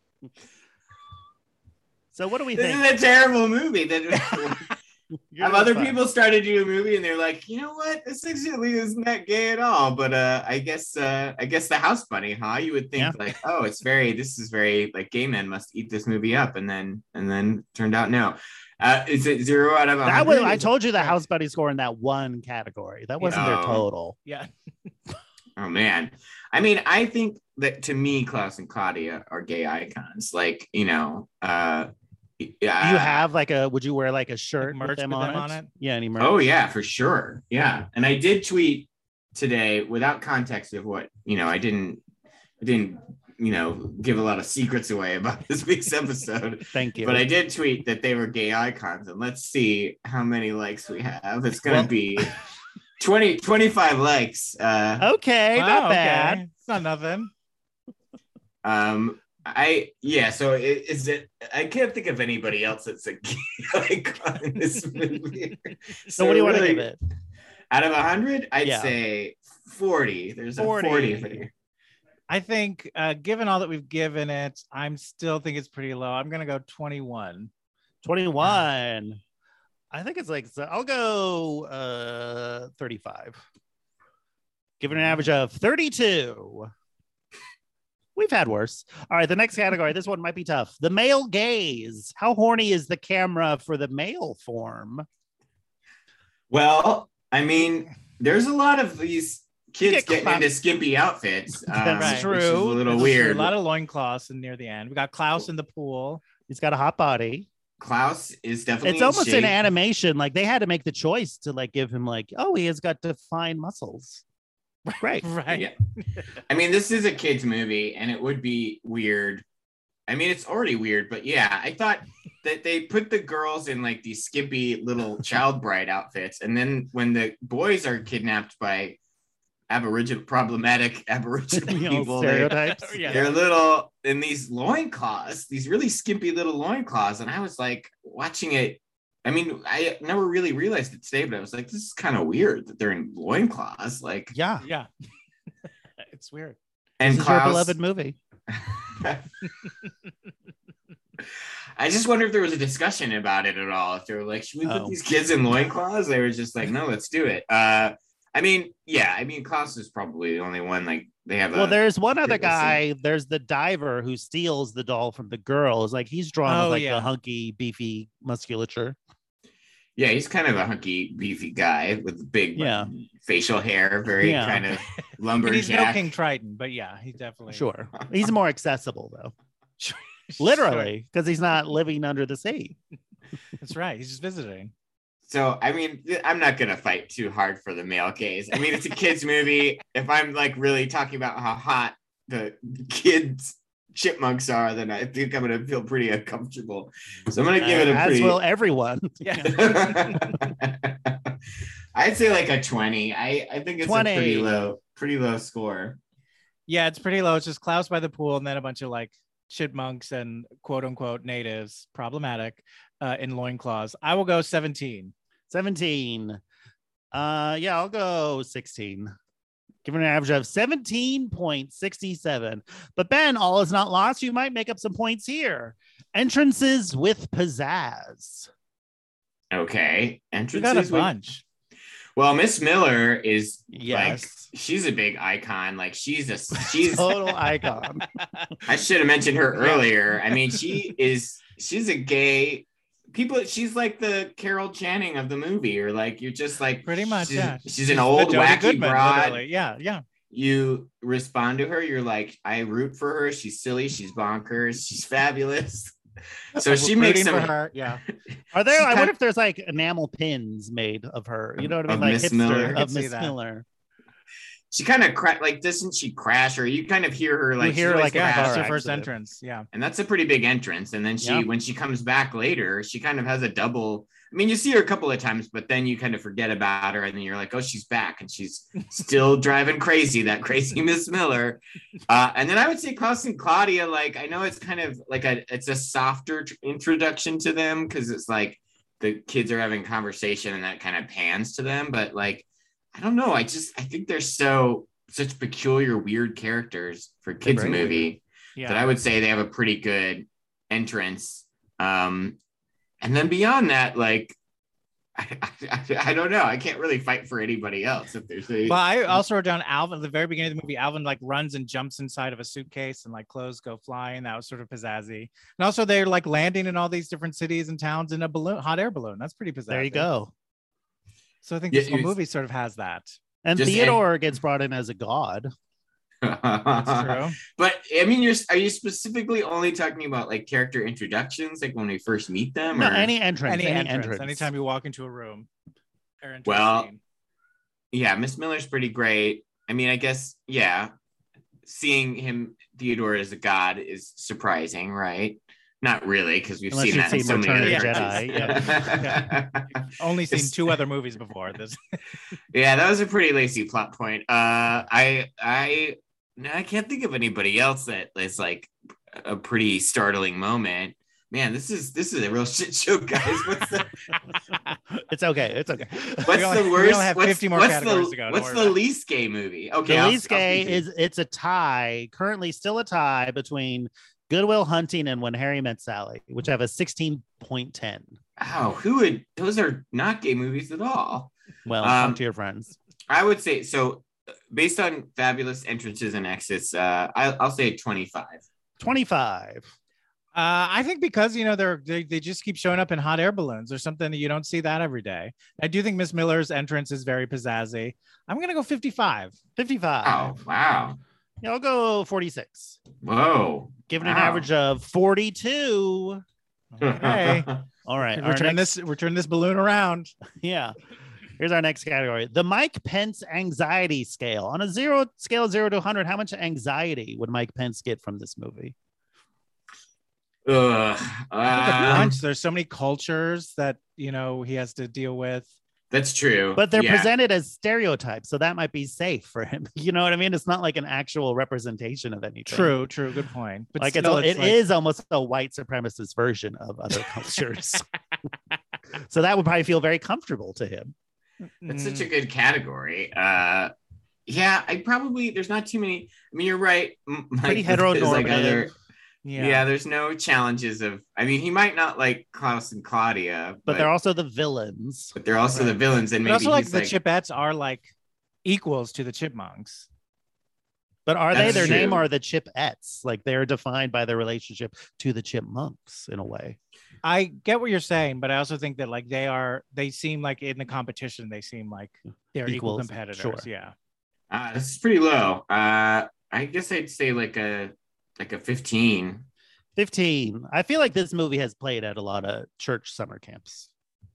So what do we This think? is a terrible movie. That You're have other fun. people started to do a movie and they're like, you know what, this actually isn't that gay at all. But uh, I guess uh, I guess the House Bunny, huh? You would think Yeah. like, oh, it's very, this is very like gay men must eat this movie up, and then and then turned out no. Uh, is it zero out of a That was, hundred? I told you the House Buddy score in that one category. That wasn't their Oh. total. Yeah. Oh man, I mean, I think that to me, Klaus and Claudia are gay icons. Like, you know, uh, yeah. Do you have like a? Would you wear like a shirt merch with them, with on, them it? on it? Yeah, any merch? Oh yeah, for sure. Yeah, and I did tweet today without context of what you know. I didn't, I didn't, you know, give a lot of secrets away about this week's episode. Thank you. But I did tweet that they were gay icons, and let's see how many likes we have. It's gonna Well- be twenty, twenty-five likes. Uh, okay, Wow, not okay. bad. It's not nothing. um, I yeah. So it, is it? I can't think of anybody else that's a gay icon in this movie. So, what do you want to really, give it? Out of a hundred, I'd Yeah. say forty. There's a forty. forty there. I think, uh, given all that we've given it, I'm still think it's pretty low. I'm gonna go twenty-one. twenty-one. I think it's like so I'll go uh thirty-five. Give it an average of thirty-two. We've had worse. All right, the next category. This one might be tough. The male gaze. How horny is the camera for the male form? Well, I mean, there's a lot of these kids get getting clapped. into skimpy outfits. Um, That's Which is a true. little There's weird. A lot of loincloths in near the end. We got Klaus in the pool. He's got a hot body. Klaus is definitely. It's almost in an shape. animation. Like they had to make the choice to like give him like, oh, he has got defined muscles. Great. Right. Yeah. I mean, this is a kids movie, and it would be weird. I mean, it's already weird, but yeah, I thought that they put the girls in like these skimpy little child bride outfits, and then when the boys are kidnapped by aboriginal problematic aboriginal You know, people, they, stereotypes. Yeah. they're little in these loincloths, these really skimpy little loincloths, and I was like watching it. I mean, I never really realized it today, but I was like, this is kind of weird that they're in loincloths. Like, Yeah. Yeah. It's weird. and This is your Klaus, beloved movie. I just wonder if there was a discussion about it at all. If they were like, should we put Oh. these kids in loincloths? They were just like, no, let's do it. Uh, I mean, yeah, I mean, Klaus is probably the only one. Like they have. Well, a, there's one other let's see. guy. There's the diver who steals the doll from the girls. Like he's drawn Oh, with like yeah. the hunky, beefy musculature. Yeah, he's kind of a hunky, beefy guy with big Yeah. facial hair, very Yeah. kind of And he's no lumberjack. King Triton, but yeah, he definitely. Sure, he's more accessible though. Sure. Literally, because he's not living under the sea. That's right. He's just visiting. So, I mean, th- I'm not going to fight too hard for the male gaze. I mean, it's a kid's movie. If I'm like really talking about how hot the kids chipmunks are, then I think I'm going to feel pretty uncomfortable. So I'm going to give it a As pretty... will everyone. Yeah. I'd say like a twenty. I, I think it's twenty. a pretty low, pretty low score. Yeah, it's pretty low. It's just Klaus by the pool and then a bunch of like chipmunks and quote unquote natives, problematic, uh, in loincloths. I will go seventeen. seventeen. Uh, yeah, I'll go sixteen. Give it an average of seventeen point six seven. But Ben, all is not lost. You might make up some points here. Entrances with pizzazz. Okay. You Entrances. got a with- bunch. Well, Miss Miller is Yes. like, she's a big icon. Like she's a, she's, Total icon. I should have mentioned her earlier. I mean, she is, she's a gay, people, she's like the Carol Channing of the movie, or like, you're just like, Pretty much, she's, yeah. She's an old the Jodie wacky Goodman, broad. literally. Yeah, yeah. You respond to her, you're like, I root for her. She's silly. She's bonkers. She's fabulous. So she Rooting makes for some, her. Yeah. Are there? She I kind- wonder if there's like enamel pins made of her. You know what I Of mean? Like Miss hipster Miller. I could of see Miss that. Miller. she kind of cra- like, doesn't she crash, or you kind of hear her like, You hear she's her always like a Yeah, car that's her crashed. first accident. entrance. Yeah. And that's a pretty big entrance. And then she, Yeah. when she comes back later, she kind of has a double. I mean, you see her a couple of times, but then you kind of forget about her. And then you're like, oh, she's back. And she's still driving crazy, that crazy Miss Miller. Uh, and then I would say Klaus and Claudia, like, I know it's kind of like a, it's a softer tr- introduction to them, because it's like the kids are having conversation and that kind of pans to them. But like, I don't know. I just, I think they're so, such peculiar, weird characters for a kids very movie. Yeah. That I would say they have a pretty good entrance. Um, and then beyond that, like, I, I, I don't know. I can't really fight for anybody else if there's a. Well, I also wrote down Alvin at the very beginning of the movie. Alvin like runs and jumps inside of a suitcase and like clothes go flying. That was sort of pizzazzy. And also they're like landing in all these different cities and towns in a balloon, hot air balloon. That's pretty pizzazzy. There you go. So I think Yeah, this whole it was- movie sort of has that. And Just Theodore gets brought in as a god. That's true. But I mean, you're are you specifically only talking about like character introductions, like when we first meet them? No, or? any entrance. Any, Any, entrance, entrance. anytime you walk into a room. or into a Well, scene. Yeah, Miss Miller's pretty great. I mean, I guess, yeah, seeing him, Theodore, as a god is surprising, right? Not really, because we've Unless seen you've that in seen so many Return other of the Jedi, cartoons. Only seen It's- two other movies before this. Yeah, that was a pretty lazy plot point. Uh, I, I, no, I can't think of anybody else that is like a pretty startling moment. Man, this is this is a real shit show, guys. What's the It's okay. It's okay. what's only- the we worst? only have what's, fifty more what's categories the, to go, don't What's worry the about it. least gay movie? Okay, The I'll- least I'll gay speak to- is it's a tie, currently still a tie between Good Will Hunting and When Harry Met Sally, which have a sixteen point ten. Oh, who would? Those are not gay movies at all. Well, Um, talk to your friends. I would say so. Based on fabulous entrances and exits, uh, I, I'll say twenty-five. twenty-five. Uh, I think because you know they're they, they just keep showing up in hot air balloons or something. You don't see that every day. I do think Miss Miller's entrance is very pizzazzy. I'm gonna go fifty-five. fifty-five. Oh, wow. Yeah, I'll go forty-six. Whoa. Give it an Wow. average of forty-two. Okay, All right. our return next- this return this balloon around. Yeah. Here's our next category. The Mike Pence anxiety scale. On a zero scale of zero to one hundred, how much anxiety would Mike Pence get from this movie? Ugh. I think a Um, bunch. There's so many cultures that you know he has to deal with. that's true. But they're Yeah. presented as stereotypes, so that might be safe for him. You know what I mean? It's not like an actual representation of anything. True, true, good point. But Like it's, still, a, it like- is almost a white supremacist version of other cultures. So that would probably feel very comfortable to him. That's Mm, such a good category. Uh, yeah, I probably there's not too many. I mean, you're right. M- Mike Pretty is like heteronormative. other Yeah. yeah, there's no challenges of. I mean, he might not like Klaus and Claudia, But, they're also the villains. but they're also the Right. villains, and But maybe also, like he's the like, Chipettes are like equals to the Chipmunks. But are they That's their name true. or the Chipettes? Like they're defined by their relationship to the Chipmunks in a way. I get what you're saying, but I also think that like they are, they seem like in the competition, they seem like they're equal Equals, competitors. sure. Yeah. uh, this is pretty low. Uh, I guess I'd say like a like a fifteen. fifteen. I feel like this movie has played at a lot of church summer camps.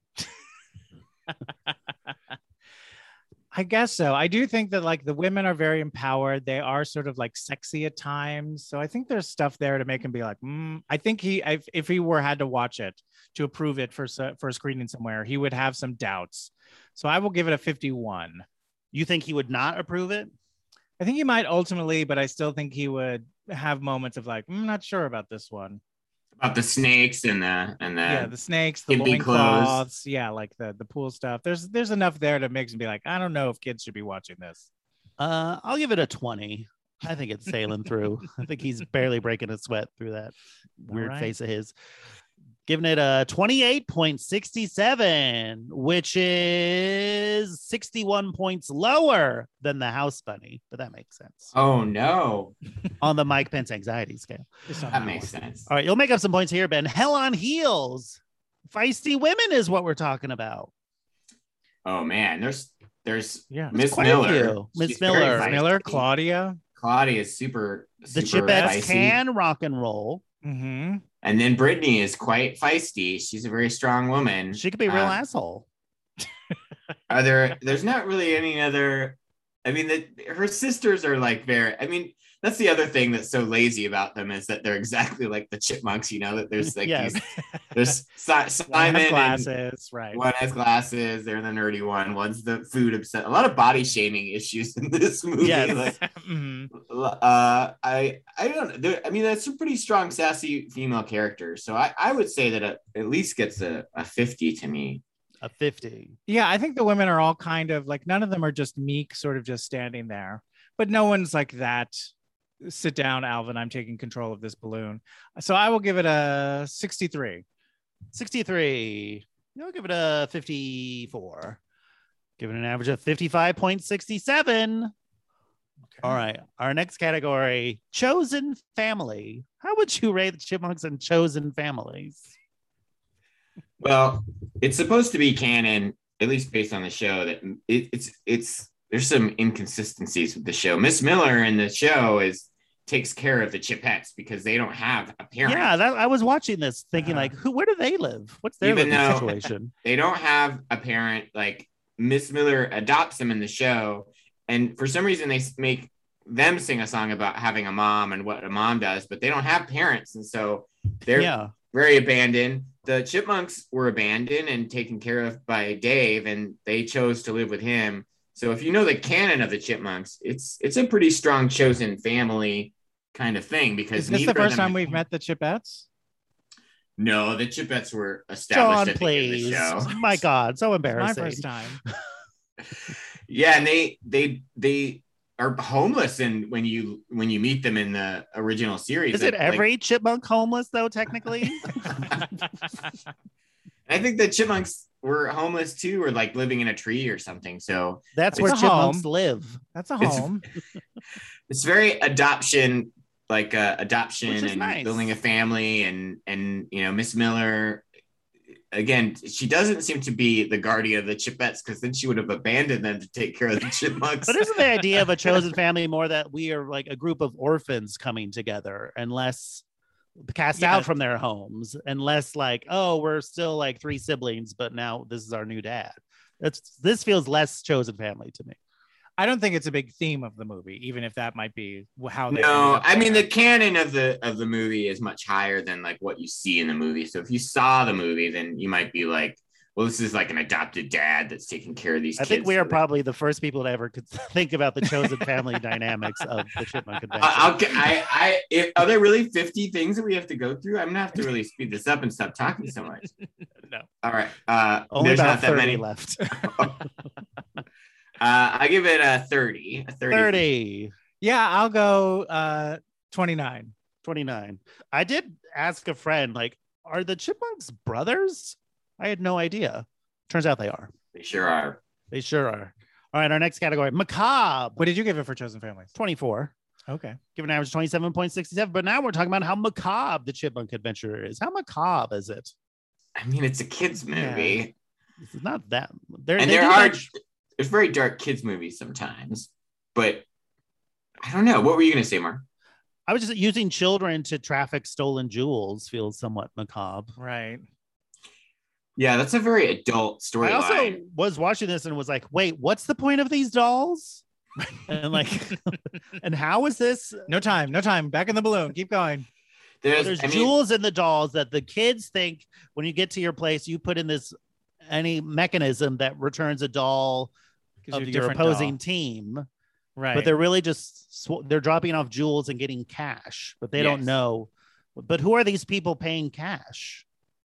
I guess so. I do think that like the women are very empowered. They are sort of like sexy at times. So I think there's stuff there to make him be like, mm. I think he, if, if he were had to watch it to approve it for, s- for a screening somewhere, he would have some doubts. So I will give it a fifty-one. You think he would not approve it? I think he might ultimately, but I still think he would have moments of like, I'm not sure about this one. About the snakes and the and the yeah, the snakes, the skimpy loincloths, yeah, like the the pool stuff. There's there's enough there to make him be like, I don't know if kids should be watching this. Uh, I'll give it a twenty. I think it's sailing through. I think he's barely breaking a sweat through that weird right. face of his. Giving it a twenty-eight point six seven, which is sixty-one points lower than the House Bunny, but that makes sense Oh no, on the Mike Pence anxiety scale. Just on that that makes one. sense. All right, you'll make up some points here, Ben. Hell on Heels. Feisty women is what we're talking about. Oh man, there's there's Yeah. Miss quite a Miller. few. Miss She's very Miller. feisty. Miller, Claudia. Claudia is super. The super Chipettes feisty. can rock and roll. Mm-hmm. And then Brittany is quite feisty. She's a very strong woman. She could be a real Um, asshole. Are there? There's not really any other. I mean, the, her sisters are like very. I mean, that's the other thing that's so lazy about them is that they're exactly like the Chipmunks. You know that there's like Yes. these. There's Si- One Simon has and glasses, right? one has glasses. They're the nerdy one. One's the food obsessed. A lot of body shaming issues in this movie. Yes. Like, Mhm. uh, I I don't know. There- I mean, that's a pretty strong, sassy female character. So I, I would say that it at least gets a, a fifty to me. A fifty. Yeah, I think the women are all kind of like none of them are just meek, sort of just standing there, but no one's like that. Sit down, Alvin. I'm taking control of this balloon. So I will give it a sixty-three. sixty-three. You'll give it a fifty-four. Give it an average of fifty-five point six seven. Okay. All right. Our next category, chosen family. How would you rate the Chipmunks and chosen families? Well, it's supposed to be canon, at least based on the show, that it, it's it's there's some inconsistencies with the show. Miss Miller in the show is takes care of the Chipettes because they don't have a parent. Yeah, that, I was watching this thinking Uh-huh. like, who? Where do they live? What's their Even living though- situation? They don't have a parent. Like Miss Miller adopts them in the show, and for some reason they s- make them sing a song about having a mom and what a mom does, but they don't have parents, and so they're Yeah. very abandoned. The Chipmunks were abandoned and taken care of by Dave, and they chose to live with him. So if you know the canon of the Chipmunks, it's it's a pretty strong chosen family kind of thing because Is this the neither of first them- time we've met the Chipettes? No, the Chipettes were John, established at the end of please. the show. My God, so It's my embarrassing. first time. Yeah, and they they they are homeless, and when you when you meet them in the original series, Is it like- every chipmunk homeless though? Technically, I think the Chipmunks were homeless too, or like living in a tree or something. So that's It's where a chipmunks home. live. That's a It's- home. it's very adoption, like uh, adoption Which is and nice. building a family, and and you know Miss Miller. Again, she doesn't seem to be the guardian of the Chipettes because then she would have abandoned them to take care of the Chipmunks. But isn't the idea of a chosen family more that we are like a group of orphans coming together and less cast Yeah. out from their homes and less like, oh, we're still like three siblings, but now this is our new dad. It's this feels less chosen family to me. I don't think it's a big theme of the movie, even if that might be how they. No, ended up I mean there. the canon of the of the movie is much higher than like what you see in the movie. So if you saw the movie, then you might be like, well, this is like an adopted dad that's taking care of these I kids. think we so are that- probably the first people to ever could think about the chosen family dynamics of the Chipmunk Adventure. I- I'll, I, I, if, are there really fifty things that we have to go through? I'm gonna have to really speed this up and stop talking so much. No. All right. Uh, Only there's about not that thirty many. left. Uh, I give it a thirty. A thirty. thirty. Yeah, I'll go uh twenty-nine. twenty-nine. I did ask a friend, like, are the Chipmunks brothers? I had no idea. Turns out they are. They sure are. They sure are. All right, our next category, macabre. What did you give it for Chosen Families? twenty-four. Okay. Give an average twenty-seven point six seven. But now we're talking about how macabre the Chipmunk Adventure is. How macabre is it? I mean, it's a kids movie. Yeah. This is not that. They're, and they there are, much... there's very dark kids movies sometimes. But I don't know. What were you going to say, Mark? I was just using children to traffic stolen jewels feels somewhat macabre. Right. Yeah, that's a very adult storyline. I also was watching this and was like, wait, what's the point of these dolls? And like, and how is this? No time, no time. Back in the balloon. Keep going. There's, There's I mean, jewels in the dolls that the kids think when you get to your place, you put in this any mechanism that returns a doll of you're a your different opposing doll. team. Right. But they're really just sw- they're dropping off jewels and getting cash, but they don't Yes. know. But who are these people paying cash?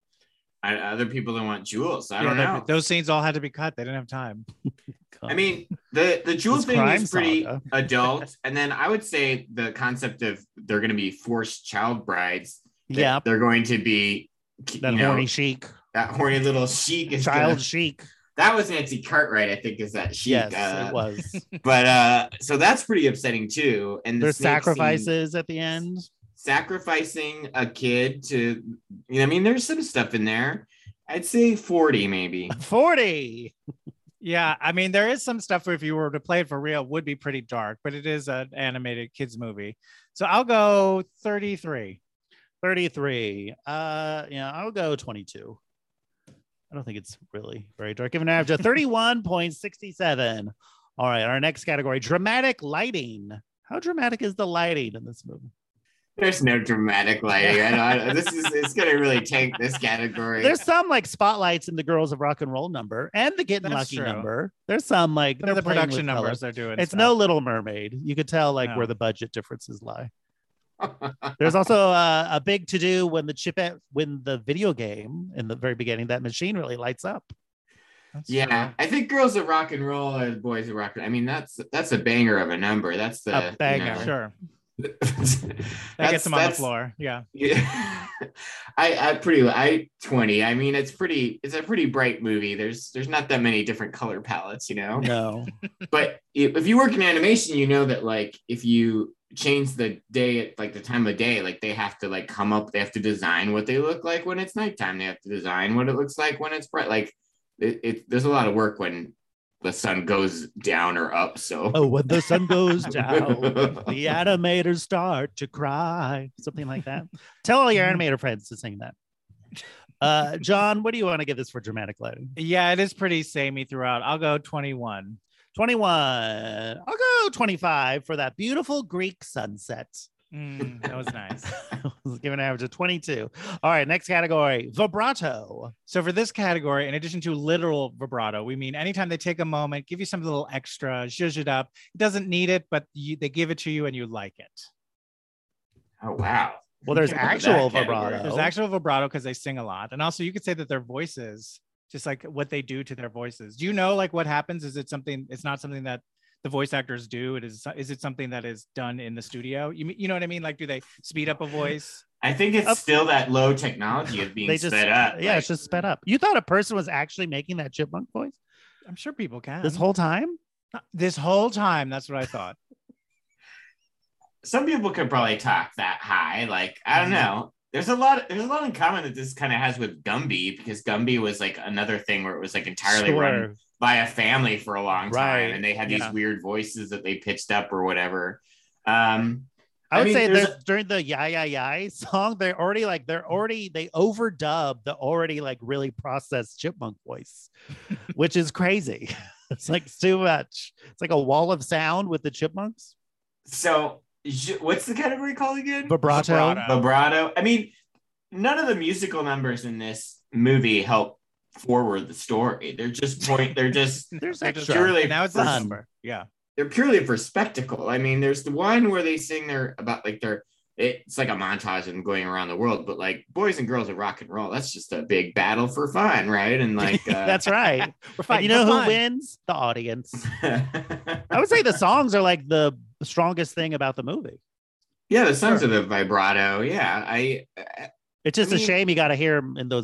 I, other people that want jewels. I Yeah, don't they- know. Those scenes all had to be cut. They didn't have time. I mean, the the jewel This thing crime is pretty saga. adult, and then I would say the concept of they're going to be forced child brides. that Yeah. they're going to be That you know, horny chic, that horny little chic is child gonna, chic. that was Nancy Cartwright, I think, is that chic. Yes, uh, it was. But uh, so that's pretty upsetting too. And the There's snake scene- sacrifices at the end. sacrificing a kid to, you know, I mean, there's some stuff in there. I'd say forty maybe. forty. Yeah, I mean, there is some stuff where if you were to play it for real, would be pretty dark, but it is an animated kids movie. So I'll go thirty-three. thirty-three. Uh, yeah, I'll go twenty-two. I don't think it's really very dark. Give an average of thirty-one point six seven. All right, our next category, dramatic lighting. How dramatic is the lighting in this movie? There's no dramatic lighting. I know, I know. This is it's gonna really tank this category. There's some like spotlights in the Girls of Rock and Roll number and the Getting That's Lucky true. number. There's some like Some they're of the playing with production color. numbers they're doing. It's stuff. no Little Mermaid. You could tell like No. where the budget differences lie. There's also uh, a big to do when the chip at, when the video game in the very beginning, that machine really lights up. That's Yeah, true. I think Girls of Rock and Roll or Boys of Rock. I mean, that's that's a banger of a number. That's the A banger. you know, Sure. that's, That gets them on the that's- floor. Yeah. Yeah. I I pretty I twenty. I mean, it's pretty. It's a pretty bright movie. There's there's not that many different color palettes, you know. No. But if if you work in animation, you know that like if you change the day at like the time of day, like they have to like come up. They have to design what they look like when it's nighttime. They have to design what it looks like when it's bright. Like it, it there's a lot of work when the sun goes down or up. So Oh, when the sun goes down, the animators start to cry. Something like that. Tell all your animator friends to sing that. Uh, John, what do you want to give this for dramatic lighting? Yeah, it is pretty samey throughout. I'll go twenty-one. twenty-one. I'll go twenty-five for that beautiful Greek sunset. Mm, that was nice. Let's give an average of twenty-two. All right, next category, vibrato. So for this category, in addition to literal vibrato, we mean anytime they take a moment, give you some little extra, zhuzh it up. It doesn't need it, but you, they give it to you and you like it. oh wow. Well, there's Can't remember actual that category. vibrato. There's actual vibrato because they sing a lot. And also you could say that their voices, just like what they do to their voices. Do you know like what happens? Is it something, it's not something that the voice actors do? It is, is it something that is done in the studio? You you know what I mean? Like, do they speed up a voice? I think it's Up- still that low technology of being They just sped up. yeah, like- it's just sped up. You thought a person was actually making that chipmunk voice I'm sure people can. this whole time? this whole time, that's what I thought. some people could probably talk that high. Like, I don't know. There's a lot, there's a lot in common that this kind of has with Gumby, because Gumby was like another thing where it was like entirely Sure. run by a family for a long time. Right. And they had these Yeah. weird voices that they pitched up or whatever. Um, I would mean, say there's that during the yeah yeah yeah song, they're already like they're already they overdub the already like really processed chipmunk voice, which is crazy. It's like it's too much. It's like a wall of sound with the chipmunks. So what's the category called again? Vibrato. Vibrato. Vibrato. I mean, none of the musical numbers in this movie help forward the story. They're just point. They're just There's They're just- extra. purely now it's for, a fun. number. Yeah. they're purely for spectacle. I mean, there's the one where they sing their about like their it's like a montage of them going around the world, but like Boys and Girls of Rock and Roll, that's just a big battle for fun, right? And like uh, That's right. We're And fighting you know for who fun. wins? The audience. I would say the songs are like the strongest thing about the movie. Yeah, the Sons Sure. of the Vibrato. Yeah, I. It's just I a mean- shame you got to hear him in those voices. yes,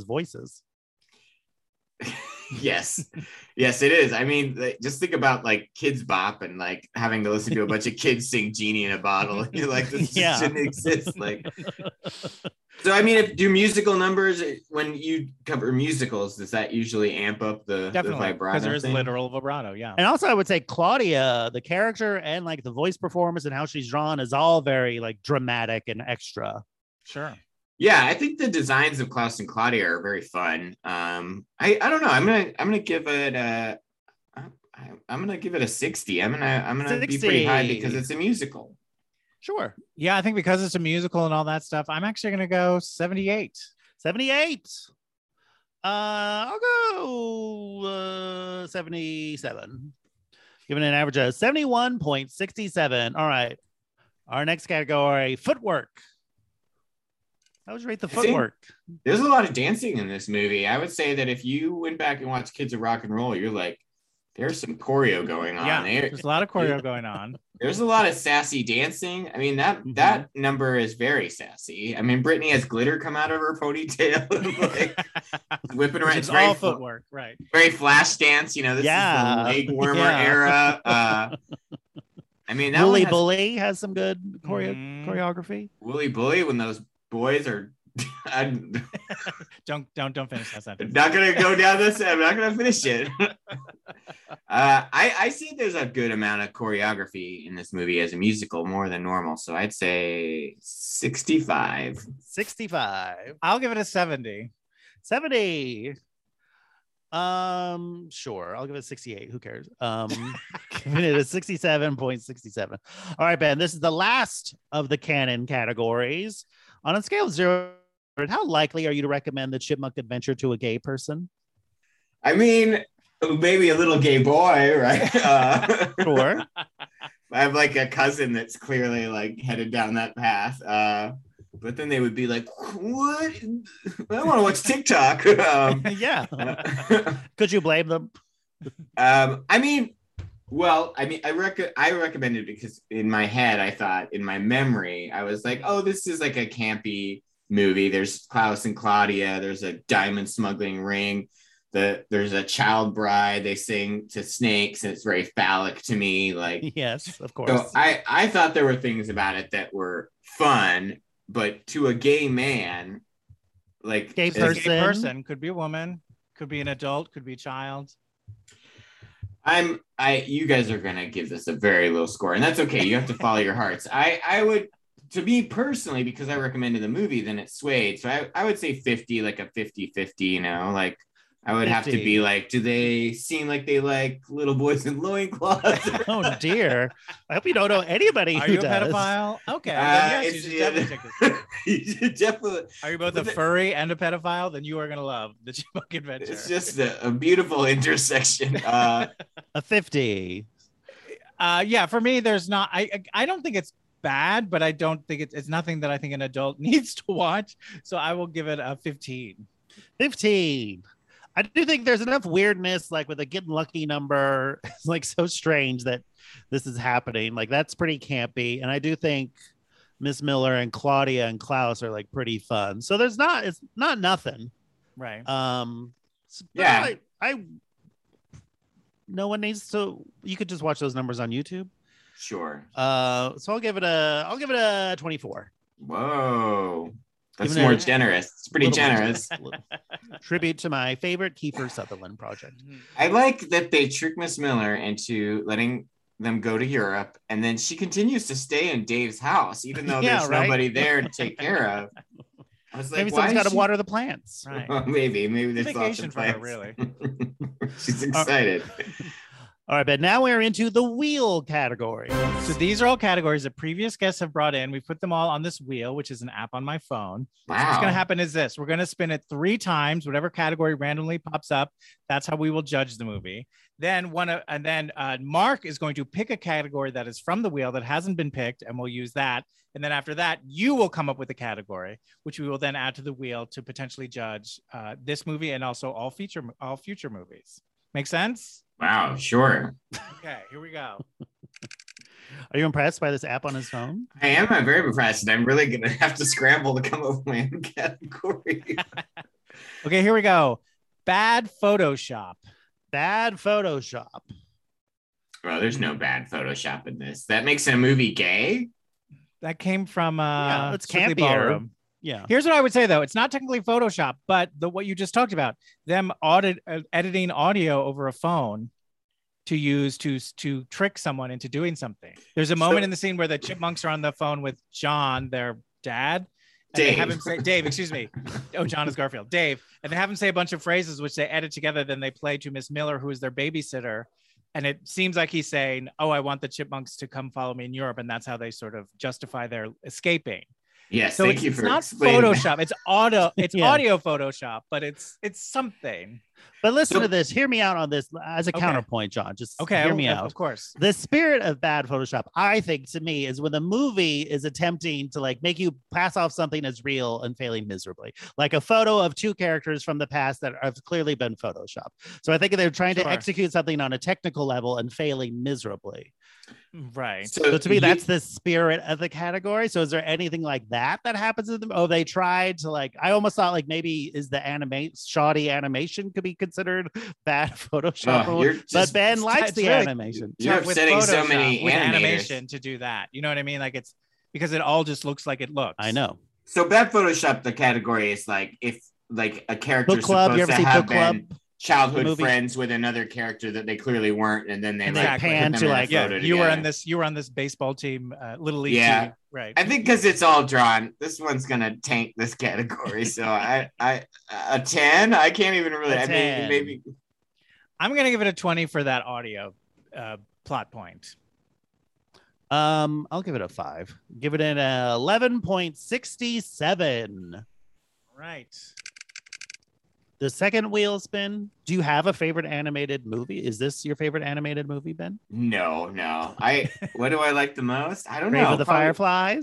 yes, it is. I mean, like, just think about like Kids Bop and like having to listen to a bunch of kids sing "Genie in a Bottle." You're like, this just Yeah. shouldn't exist. Like, so I mean, if do musical numbers when you cover musicals, does that usually amp up the, Definitely, the because vibrato? there is thing? literal vibrato. Yeah. And also, I would say Claudia, the character and like the voice performance and how she's drawn is all very like dramatic and extra. Sure. Yeah, I think the designs of Klaus and Claudia are very fun. Um, I, I don't know. I'm gonna I'm gonna give it a I, I'm gonna give it a sixty. I'm gonna I'm gonna be pretty high because it's a musical. Sure. Yeah, I think because it's a musical and all that stuff, I'm actually going to go seventy-eight. seventy-eight. Uh, I'll go uh, seventy-seven. Giving it an average of seventy-one point six seven. All right. Our next category, footwork. How would you rate the I think footwork? There's a lot of dancing in this movie. I would say that if you went back and watched Kids of Rock and Roll, you're like, there's some choreo going on. Yeah, there. there's a lot of choreo going on. There's a lot of sassy dancing. I mean, that Mhm. that number is very sassy. I mean, Brittany has glitter come out of her ponytail, like, whipping around. Which It's is very all fl- footwork, right? very flash dance. You know, this Yeah. is the leg warmer Yeah. era. Uh, I mean, that Wooly one has Bully has some good choreo- Mhm. choreography. Wooly Bully when those boys are. I'm Don't don't don't finish that sentence. not gonna go down this. I'm not gonna finish it. uh, I I see there's a good amount of choreography in this movie as a musical, more than normal. So I'd say sixty-five. sixty-five. I'll give it a seventy. seventy. Um, sure. I'll give it sixty-eight. Who cares? Um, giving it a sixty-seven point six seven. All right, Ben. This is the last of the canon categories. On a scale of zero, how likely are you to recommend the Chipmunk Adventure to a gay person? I mean, maybe a little gay boy, right? Uh, Sure. I have like a cousin that's clearly like headed down that path. Uh, but then they would be like, "What? I want to watch TikTok." um, Yeah. uh, Could you blame them? um, I mean, well, I mean, I rec- I recommended it because in my head, I thought, in my memory, I was like, "Oh, this is like a campy movie. There's Klaus and Claudia. There's a diamond smuggling ring. The there's a child bride. They sing to snakes, and it's very phallic to me. Like, Yes, of course. so I I thought there were things about it that were fun, but to a gay man, like Gay It's a person. gay person could be a woman, could be an adult, could be a child. I'm I you guys are gonna give this a very low score, and that's okay. You have to follow your hearts. I I would, to me personally, because I recommended the movie, then it swayed. So I, I would say fifty, like a fifty fifty, you know, like I would have to fifty. be like, do they seem like they like little boys in loincloths? Oh dear. I hope you don't know anybody Are who you a does. pedophile? Okay. Uh, then yes, you it's- should yeah, definitely check this. you should definitely. Are you both a But the- furry and a pedophile? Then you are gonna love the Chipmunk Adventure. It's just a, a beautiful intersection. Uh, A fifty. uh yeah, for me, there's not I I I don't think it's bad, but I don't think it's it's nothing that I think an adult needs to watch. So I will give it a fifteen. fifteen. I do think there's enough weirdness, like with a getting lucky number. It's like so strange that this is happening. Like that's pretty campy. And I do think Miss Miller and Claudia and Klaus are like pretty fun. So there's not, it's not nothing. Right. Um, but Yeah. I, I, no one needs to, you could just watch those numbers on YouTube. sure. Uh, so I'll give it a, I'll give it a twenty-four. Whoa. That's Giving it more a- generous. It's pretty Little more generous. Little- Tribute to my favorite Kiefer Sutherland project. I like that they trick Miss Miller into letting them go to Europe, and then she continues to stay in Dave's house, even though Yeah, there's right? nobody there to take care of. I was like, Maybe why someone's is got to she- water the plants. Right. Well, maybe, maybe there's lots Vacation of for her, plans. really. She's excited. All right, but now we're into the wheel category. So these are all categories that previous guests have brought in. We put them all on this wheel, which is an app on my phone. So what's Wow. going to happen is this: we're going to spin it three times. Whatever category randomly pops up, that's how we will judge the movie. Then one, uh, and then uh, Mark is going to pick a category that is from the wheel that hasn't been picked, and we'll use that. And then after that, you will come up with a category, which we will then add to the wheel to potentially judge uh, this movie and also all feature, all future movies. Make sense? Wow, sure. Okay, here we go. Are you impressed by this app on his phone? I am. I'm very impressed. And I'm really going to have to scramble to come up with my own category. Okay, here we go. Bad Photoshop. Bad Photoshop. Well, there's no bad Photoshop in this. That makes a movie gay? That came from uh Yeah, it's Strictly campier. Ballroom. Yeah. Here's what I would say though. It's not technically Photoshop, but the what you just talked about, them audit uh, editing audio over a phone to use to to trick someone into doing something. There's a moment So- in the scene where the chipmunks are on the phone with John, their dad. And they Dave. have him say, Dave, excuse me. Oh, John is Garfield. Dave. And they have him say a bunch of phrases, which they edit together. Then they play to Miss Miller, who is their babysitter. And it seems like he's saying, oh, I want the chipmunks to come follow me in Europe. And that's how they sort of justify their escaping. Yes, So thank it's, you it's for not explaining that. Photoshop. It's auto. It's Yeah. audio Photoshop, but it's it's something. But listen So- to this. Hear me out on this as a Okay. counterpoint, John. Just Okay, hear me of, out. of course. The spirit of bad Photoshop, I think, to me, is when the movie is attempting to like make you pass off something as real and failing miserably, like a photo of two characters from the past that have clearly been photoshopped. So I think they're trying to Sure. execute something on a technical level and failing miserably. Right. So to me, you- that's the spirit of the category. So is there anything like that that happens in them? Oh, they tried to like. I almost thought like maybe is the animate shoddy animation could be considered bad Photoshop, Oh, or- you're but just- Ben likes it's the really- animation. You're with upsetting so Photoshop, many with animators. animation to do that. You know what I mean? Like it's because it all just looks like it looks. I know. So bad Photoshop, the category is like if like a character Book Club. supposed You ever to see have Book Club? been childhood The movie? friends with another character that they clearly weren't, and then they And like they Exactly. pan put to them in a like Yeah, photo you were on together. this. You were on this baseball team, uh, little league. Yeah. team. Right. I think because it's all drawn, this one's gonna tank this category. So I, I, a ten. I can't even really. A I ten. mean, maybe. I'm gonna give it a twenty for that audio uh, plot point. Um, I'll give it a five. Give it an eleven point six seven. Right. The second wheel spin. Do you have a favorite animated movie? Is this your favorite animated movie, Ben? No, no. I. What do I like the most? I don't Grave know. of the Probably- Fireflies.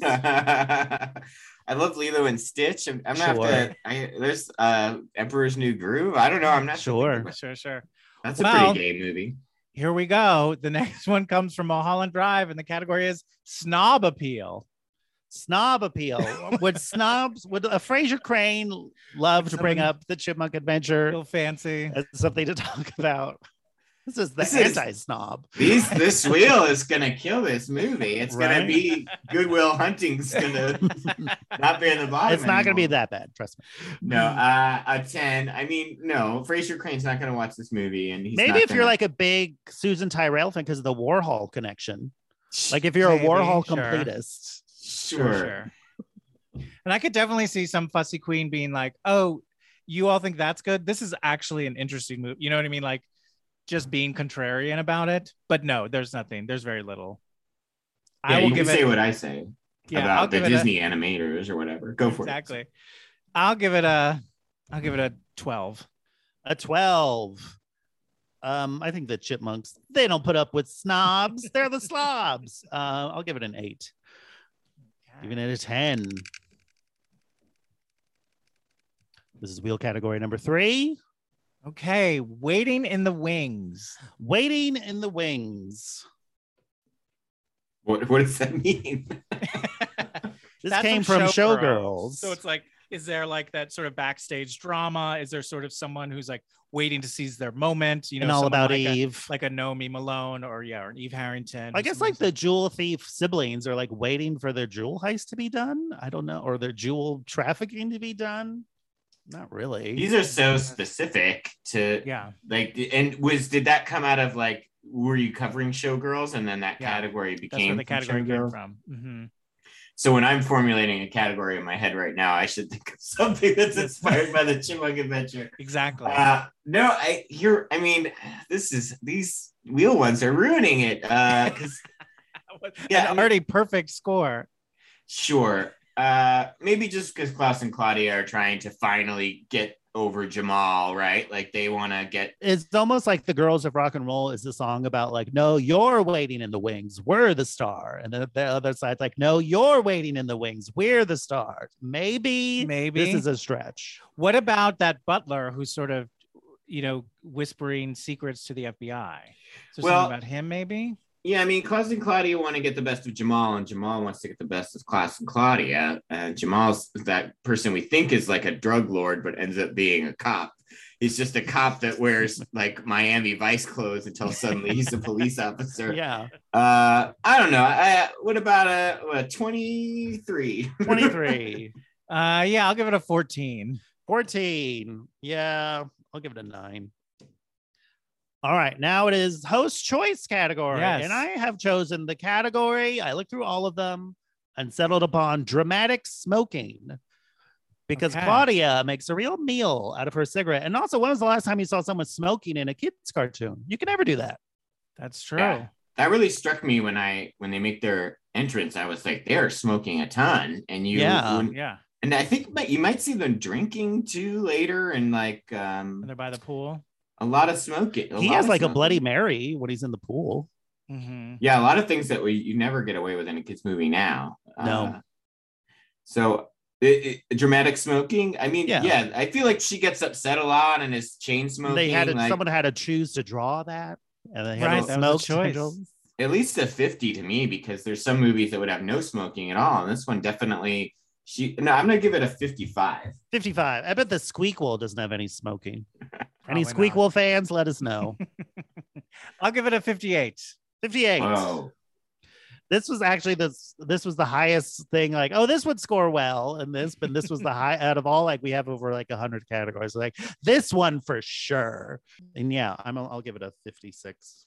I love Lilo and Stitch. I'm, I'm not. Sure. The, I, there's uh Emperor's New Groove. I don't know. I'm not Sure. Sure. Sure. Sure. That's a Well- pretty gay movie. Here we go. The next one comes from Mulholland Drive, and the category is snob appeal. Snob appeal. Would snobs, would a Fraser Crane love Would to bring someone- up the Chipmunk Adventure Feel fancy. as something to talk about? This is the This is- anti-snob. These this wheel is gonna kill this movie. It's gonna Right? be Goodwill Hunting's gonna not be in the bottom. It's not going to be anymore. that bad. Trust me. No, uh, a ten. I mean, no. Fraser Crane's not gonna watch this movie, and he's Maybe not if you're gonna- like a big Susan Tyrell fan because of the Warhol connection. Like if you're Maybe, a Warhol sure. completist. sure. And I could definitely see some fussy queen being like, "Oh, you all think that's good? This is actually an interesting move." You know what I mean? Like just being contrarian about it. But no, there's nothing. There's very little. Yeah, I will you give can it. say what I say yeah, about I'll the give it a- Disney animators or whatever. Go for exactly. it. I'll give it a. I'll give it a twelve. A twelve. Um, I think the chipmunks, they don't put up with snobs. They're the slobs. Uh, I'll give it an eight. Giving it a ten. This is wheel category number three. Okay, waiting in the wings. Waiting in the wings. What, what does that mean? This That's came from Showgirls. Showgirls. So it's like, is there like that sort of backstage drama? Is there sort of someone who's like waiting to seize their moment? You know, and all someone about like a- Eve. like a Naomi Malone or yeah, or an Eve Harrington. I guess someone like the jewel thief siblings are like waiting for their jewel heist to be done. I don't know, or their jewel trafficking to be done. Not really. These are so specific to yeah, like. And was did that come out of like? Were you covering Showgirls, and then that Yeah, category that's became where the from category came Showgirls? from. Mhm. So when I'm formulating a category in my head right now, I should think of something that's inspired by the Chipmunk Adventure. Exactly. Uh, no, I here. I mean, this is these wheel ones are ruining it. Uh, because yeah, I An mean- already perfect score. sure. Uh, maybe just because Klaus and Claudia are trying to finally get over Jamal, right? Like they want to get. It's almost like the Girls of Rock and Roll is the song about like, no, you're waiting in the wings, we're the star, and then the other side's like, no, you're waiting in the wings, we're the stars. Maybe, Maybe. this is a stretch. What about that butler who's sort of, you know, whispering secrets to the F B I? Is there Well- something about him? Maybe. Yeah, I mean, Klaus and Claudia want to get the best of Jamal, and Jamal wants to get the best of Klaus and Claudia. And Jamal's that person we think is like a drug lord, but ends up being a cop. He's just a cop that wears like Miami Vice clothes until suddenly he's a police officer. Yeah. Uh, I don't know. I, what about a, a twenty-three? twenty-three. Uh, yeah, I'll give it a fourteen. fourteen. Yeah, I'll give it a nine. All right, now it is host choice category. Yes. And I have chosen the category. I looked through all of them and settled upon dramatic smoking because Okay. Claudia makes a real meal out of her cigarette. And also, when was the last time you saw someone smoking in a kid's cartoon? You can never do that. That's true. Yeah. That really struck me when I when they make their entrance. I was like, they're smoking a ton, and you Yeah. when- Yeah. and I think you might see them drinking too later, and like um, And they're by the pool. a lot of smoking. a He lot has of like a smoking. Bloody Mary when he's in the pool. Mm-hmm. Yeah, a lot of things that we you never get away with in a kids movie now. No. Uh, so it, it, dramatic smoking. I mean, Yeah. yeah. I feel like she gets upset a lot and is chain smoking. They had to, like, someone had to choose to draw that, and they had Right, to that was a smoke. choice. at least a fifty to me, because there's some movies that would have no smoking at all, and this one definitely. She no, I'm gonna give it a fifty-five. fifty-five. I bet the Squeakquel doesn't have any smoking. Any Probably Squeakquel fans, let us know. I'll give it a fifty-eight. fifty-eight. Whoa. This was actually this this was the highest thing, like, oh, this would score well, and this, but this was the high out of all, like we have over like a hundred categories. Like this one for sure. And yeah, I'm I'll give it a fifty-six.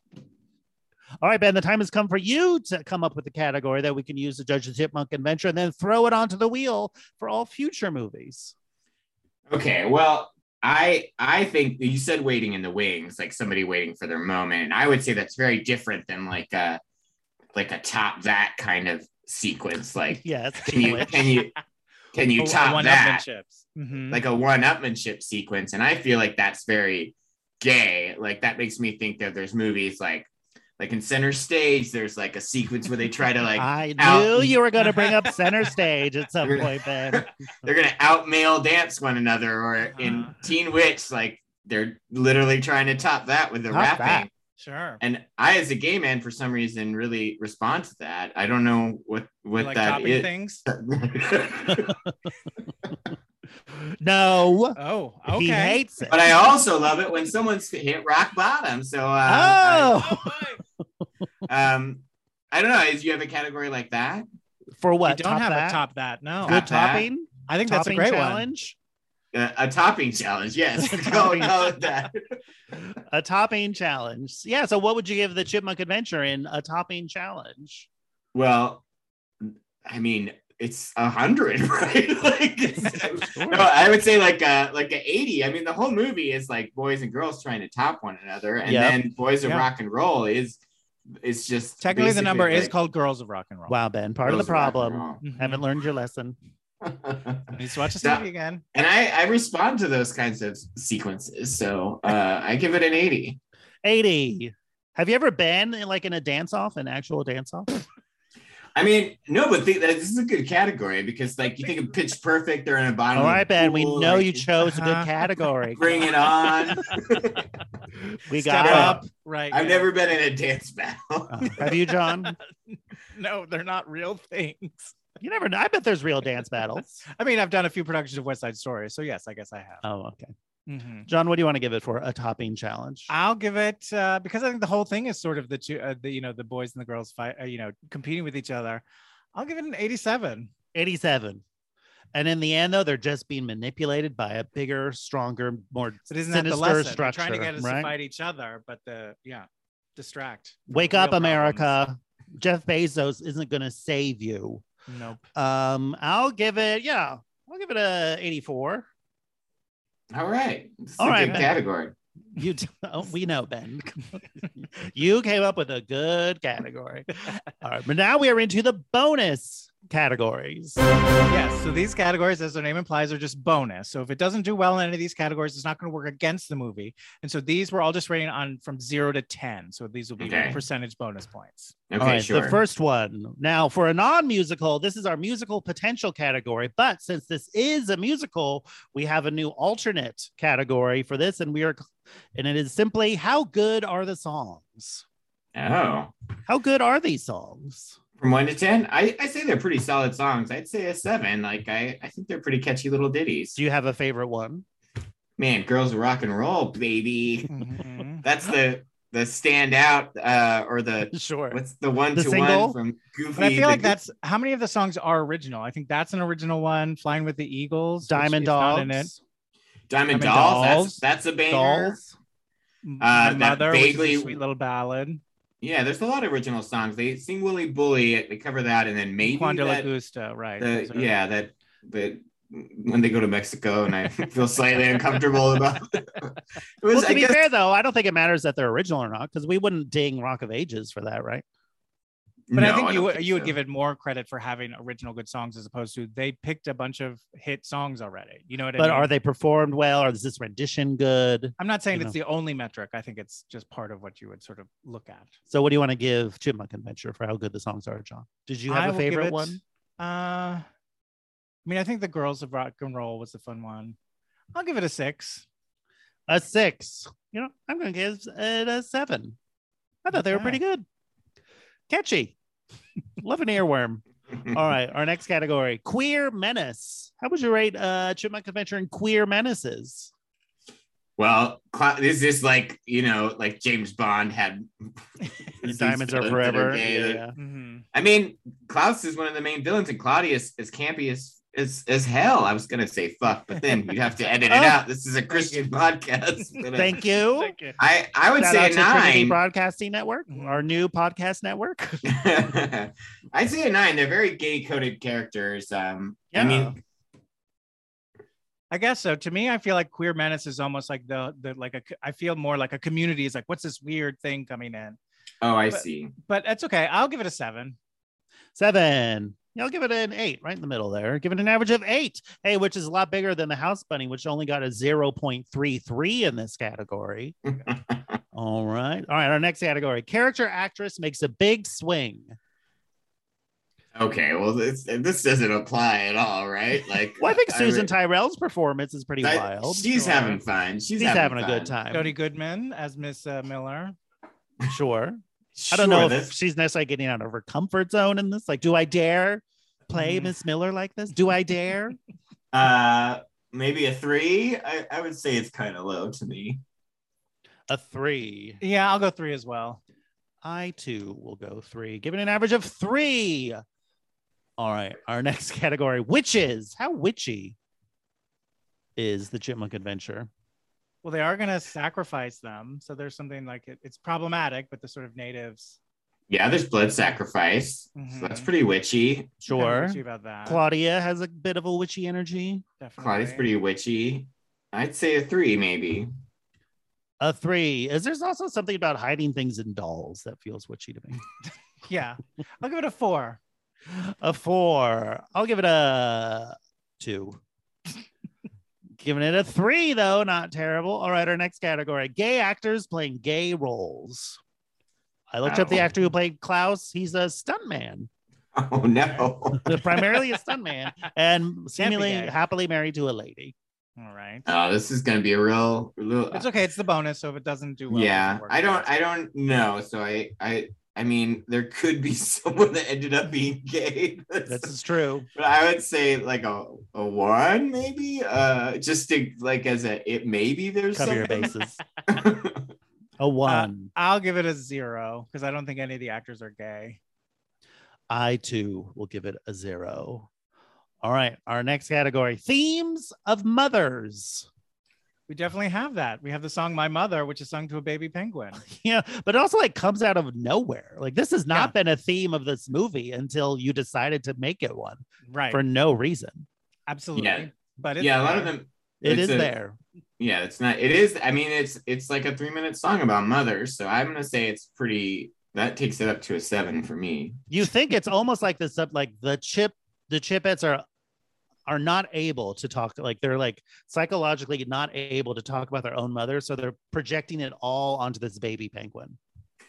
All right, Ben, the time has come for you to come up with the category that we can use to judge the Chipmunk Adventure and then throw it onto the wheel for all future movies. Okay, well, I I think you said waiting in the wings, like somebody waiting for their moment, and I would say that's very different than like a like a top that kind of sequence. Like, Yes. can you can you can you Oh, top that? one-upmanships. Mhm. Like a one-upmanship sequence, and I feel like that's very gay. Like that makes me think that there's movies like like in Center Stage, there's like a sequence where they try to like I out- knew you were going to bring up Center Stage at some point, Ben. they're gonna out male dance one another, or in Uh-huh. Teen Witch, like they're literally trying to top that with the Top rapping. that. Sure. And I, as a gay man, for some reason, really respond to that. I don't know what You what like that topping is. things? No, Oh, okay. he hates it. But I also love it when someone's hit rock bottom. So, uh, Oh, I, um, I don't know. Is you have a category like that? for You what? don't top have that? a top that. No. Top Good that? topping. I think that's a Topping great one. challenge. Uh, a topping challenge, yes. Go call it that. A topping challenge. Yeah. So, what would you give the Chipmunk Adventure in a topping challenge? Well, I mean, it's a hundred, right? Like, it's- no, I would say like a like a eighty. I mean, the whole movie is like boys and girls trying to top one another, and Yep. then Boys of Yeah. Rock and Roll is is just Technically, the basically number is like called Girls of Rock and Roll. Wow, Ben, part of the Girls of Rock and problem. Roll. Mhm. Haven't learned your lesson. Needs to watch the So- movie again. And I I respond to those kinds of sequences, so uh, I give it an eighty. eighty. Have you ever been in, like in a dance off, an actual dance off? I mean, no, but th- this is a good category because, like, you think of Pitch Perfect, they're in a bottom. All of the right, Ben, we pool, know like, you chose a good Uh-huh. category. Bring it on. We Step got it. up. Right. I've yeah. never been in a dance battle. Uh, have you, John? No, they're not real things. You never know. I bet there's real dance battles. I mean, I've done a few productions of West Side Story, so yes, I guess I have. Oh, okay. Mhm. John, what do you want to give it for a topping challenge? I'll give it uh, because I think the whole thing is sort of the two, uh, the you know, the boys and the girls fight, uh, you know, competing with each other. I'll give it an eighty-seven. eighty-seven. And in the end, though, they're just being manipulated by a bigger, stronger, more But isn't that the sinister lesson? They're structure. trying to get us right? to fight each other, but the yeah, distract. from Wake the up, real America. problems. Jeff Bezos isn't going to save you. Nope. Um, I'll give it, yeah, I'll give it a eighty-four. All right. This is All a right, good Ben. category. You, d- oh, we know, Ben. You came up with a good category. All right, but now we are into the bonus categories. Yes. So these categories, as their name implies, are just bonus. So if it doesn't do well in any of these categories, it's not going to work against the movie. And so these were all just rating on from zero to ten. So these will be Okay. percentage bonus points. Okay, All right, sure. the first one. Now, for a non-musical, this is our musical potential category. But since this is a musical, we have a new alternate category for this, and we are, and it is simply how good are the songs? Oh. How good are these songs? From one to ten, I, I say they're pretty solid songs. I'd say a seven. Like I, I think they're pretty catchy little ditties. Do you have a favorite one? Man, Girls Rock and Roll, baby. Mhm. That's the the standout uh or the Sure. what's the one The to single? one from Goofy. But I feel the like Goof- that's how many of the songs are original. I think that's an original one. Flying with the Eagles, which Diamond is not in it. Dogs. Diamond, Diamond Dolls. Dolls. That's that's a banger. Dolls. My that Mother, vaguely- which is a sweet little ballad. Yeah, there's a lot of original songs. They sing Willy Bully, they cover that, and then maybe Juan de la that, Gusta, right? the, Those are- yeah, that that when they go to Mexico, and I feel slightly uncomfortable about it. It was, Well, to I be guess, fair, though, I don't think it matters that they're original or not, because we wouldn't ding Rock of Ages for that, right? But no, I think you don't would think you would so. give it more credit for having original good songs as opposed to they picked a bunch of hit songs already. You know what I But mean? are they performed well? Or is this rendition good? I'm not saying you it's the only metric. I think it's just part of what you would sort of look at. So, what do you want to give Chipmunk Adventure for how good the songs are, John? Did you I have a will give favorite it- one? Uh, I mean, I think the Girls of Rock and Roll was the fun one. I'll give it a six. A six. You know, I'm going to give it a seven. I thought they were Okay. pretty good. Catchy. Love an earworm. All right, our next category: queer menace. How would you rate uh, Chipmunk Adventure and queer menaces? Well, Cla- this is like, you know, like James Bond had these Diamonds are villains that forever. gay that- Yeah. Mhm. I mean, Klaus is one of the main villains, and Claudius is campy as as, as hell. I was gonna say fuck, but then you'd have to edit it Oh. out. This is a Christian podcast. But, uh, Thank you. Thank you. I I would Shout say out a to Trinity nine. Broadcasting Network, Mhm. our new podcast network. I'd say a nine. They're very gay coded characters. Um, I Yeah. mean, I guess so. To me, I feel like queer menace is almost like the the like a. I feel more like a community is like, what's this weird thing coming in? oh, I But- see. But that's okay. I'll give it a seven. Seven. Yeah, I'll give it an eight, right in the middle there. Give it an average of eight. Hey, which is a lot bigger than the House Bunny, which only got a zero point three three in this category. All right. All right. Our next category: character actress makes a big swing. Okay, well, this this doesn't apply at all, right? Like, Well, I think I Susan re- Tyrell's performance is pretty I- wild. She's Sure. having fun. She's, She's having, a fun. good time. Jodie Goodman as Miss uh, Miller. Sure. Sure, I don't know if this- she's necessarily getting out of her comfort zone in this. Like, do I dare play Mhm. Miss Miller like this? Do I dare? Uh, maybe a three. I, I would say it's kind of low to me. A three. Yeah, I'll go three as well. I too will go three, giving an average of three. All right. Our next category: witches. How witchy is the Chipmunk Adventure? Well, they are going to sacrifice them, so there's something like it, it's problematic, but the sort of natives. Yeah, there's blood sacrifice, so that's Mhm. pretty witchy. Kind of Sure. witchy about that. Claudia has a bit of a witchy energy. Definitely. Claudia's pretty witchy. I'd say a three, maybe. A three. Is there's also something about hiding things in dolls that feels witchy to me? Yeah, I'll give it a four. A four. I'll give it a two. Giving it a three, though, not terrible. All right, our next category: gay actors playing gay roles. I looked up the Oh. actor who played Klaus. He's a stuntman, Oh no. primarily a stuntman, and seemingly gay. happily married to a lady. All right. Oh, this is gonna be a real, real. It's okay. It's the bonus, so if it doesn't do well, it yeah, doesn't work I don't. out. I don't know. So I. I. I mean, there could be someone that ended up being gay. This is true. But I would say like a, a one, maybe. Uh, just to like as a it maybe there's Cover your something. bases. A one. I'll give it a zero because I don't think any of the actors are gay. I too will give it a zero. All right, our next category: themes of mothers. We definitely have that. We have the song "My Mother," which is sung to a baby penguin. Yeah, but it also like comes out of nowhere. Like this has not Yeah. been a theme of this movie until you decided to make it one Right. for no reason. Absolutely. Yeah. But it's Yeah, a lot of there. them. It It's is a- there. Yeah, it's not. It is. I mean, it's it's like a three minute song about mothers. So I'm gonna say it's pretty. That takes it up to a seven for me. You think it's almost like this up like the chip, the chipettes are are not able to talk, like they're like psychologically not able to talk about their own mother. So they're projecting it all onto this baby penguin.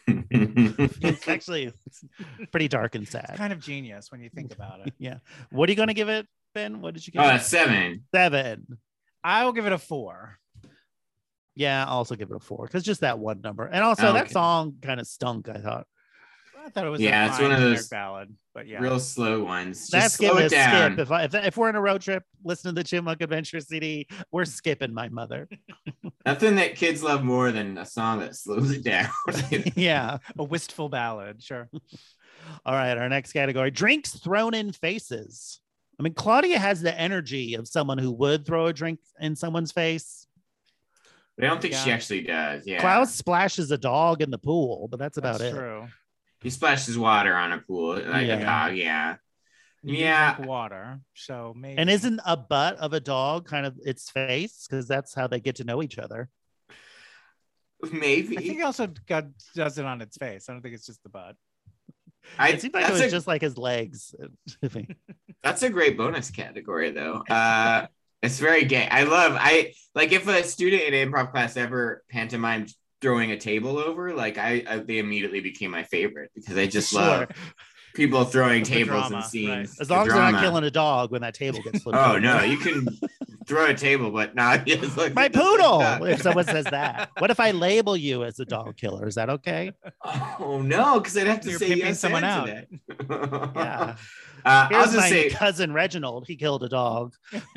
It's actually pretty dark and It's sad. kind of genius when you think about it. Yeah. What are you going to give it, Ben? What did you give Oh, it? a seven. Seven. I'll give it a four. Yeah, I'll also give it a four because just that one number. And also Oh, that okay. song kind of stunk, I thought. I thought it was Yeah, a it's fine one of generic those ballad, but yeah. real slow ones. Just That's slow giving it a down. skip. If, I, if if we're on a road trip, listen to the Chipmunk Adventure C D, we're skipping My Mother. Nothing that kids love more than a song that slows it down. Yeah. A wistful ballad, sure. All right, our next category, drinks thrown in faces. I mean, Claudia has the energy of someone who would throw a drink in someone's face. But I don't think she Yeah. actually does. Yeah. Klaus splashes a dog in the pool, but that's about That's it. true. He splashes water on a pool like Yeah. a dog. Yeah. You Yeah. drink water, so maybe. And isn't a butt of a dog kind of its face? Because that's how they get to know each other. Maybe. I think he also got does it on its face. I don't think it's just the butt. I, It seemed like it that's was a- just like his legs. That's a great bonus category, though. Uh, it's very gay. I love. I like if a student in improv class ever pantomimed throwing a table over. Like I, I they immediately became my favorite because I just Sure. love people throwing The tables drama, and scenes. right. As The long as they're not drama. killing a dog when that table gets flipped. Oh over. no, you can throw a table, but not just like My just like poodle. that. If someone says that, what if I label you as a dog killer? Is that okay? Oh no, because I'd have to You're say pimping yes someone and out. to that. Yeah. Uh, I'll Here's just my say cousin Reginald. He killed a dog.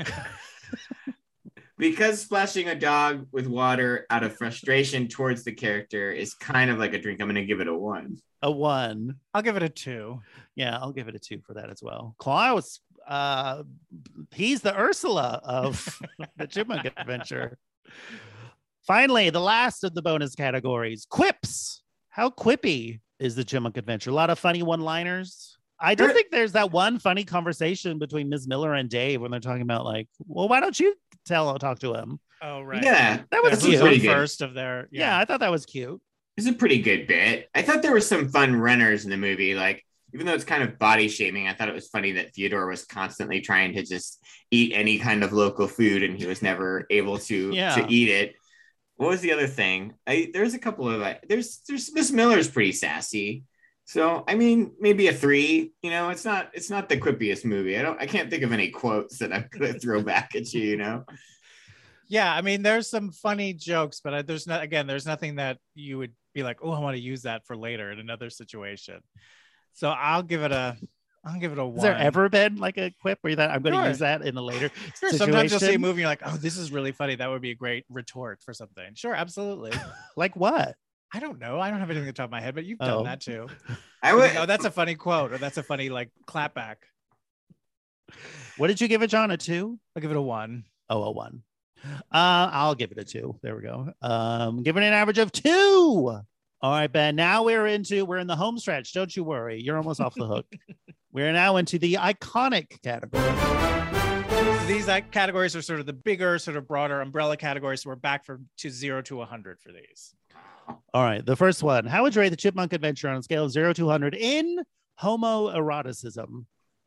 because splashing a dog with water out of frustration towards the character is kind of like a drink. I'm going to give it a one. A one. I'll give it a two. Yeah, I'll give it a two for that as well. Klaus, uh, he's the Ursula of the Chipmunk Adventure. Finally, the last of the bonus categories, quips. How quippy is the Chipmunk Adventure? A lot of funny one-liners. I do Sure. think there's that one funny conversation between Miz Miller and Dave when they're talking about like, well, why don't you tell talk to him? Oh right. Yeah, That was That's cute. pretty good. First of their Yeah, I thought that was cute. it's a pretty good bit. I thought there were some fun runners in the movie. Like, even though it's kind of body shaming, I thought it was funny that Theodore was constantly trying to just eat any kind of local food and he was never able to, Yeah. to eat it. What was the other thing? I there's a couple of uh, there's there's Miss Miller's pretty sassy. So I mean, maybe a three. You know, it's not it's not the quippiest movie. I don't I can't think of any quotes that I'm gonna throw back at you. You know, Yeah, I mean, there's some funny jokes, but I, there's not again, there's nothing that you would be like, oh, I want to use that for later in another situation. So I'll give it a, I'll give it a one. Has there ever been like a quip where you thought I'm going to Sure. use that in a later Sure, situation? sometimes you'll see a movie, and you're like, oh, this is really funny. That would be a great retort for something. Sure, absolutely. Like what? I don't know. I don't have anything at the top of my head, but you've done Oh. that too. I would. Oh, that's a funny quote, or that's a funny like clapback. What did you give it, John? A two? I'll give it a one. Oh, a one. Uh, I'll give it a two. There we go. Um, giving it an average of two. All right, Ben. Now we're into we're in the home stretch. Don't you worry. You're almost off the hook. We're now into the iconic category. So these like, categories are sort of the bigger, sort of broader umbrella categories. So we're back from to zero to one hundred for these. All right. The first one. How would you rate the Chipmunk Adventure on a scale of zero to one hundred in homoeroticism?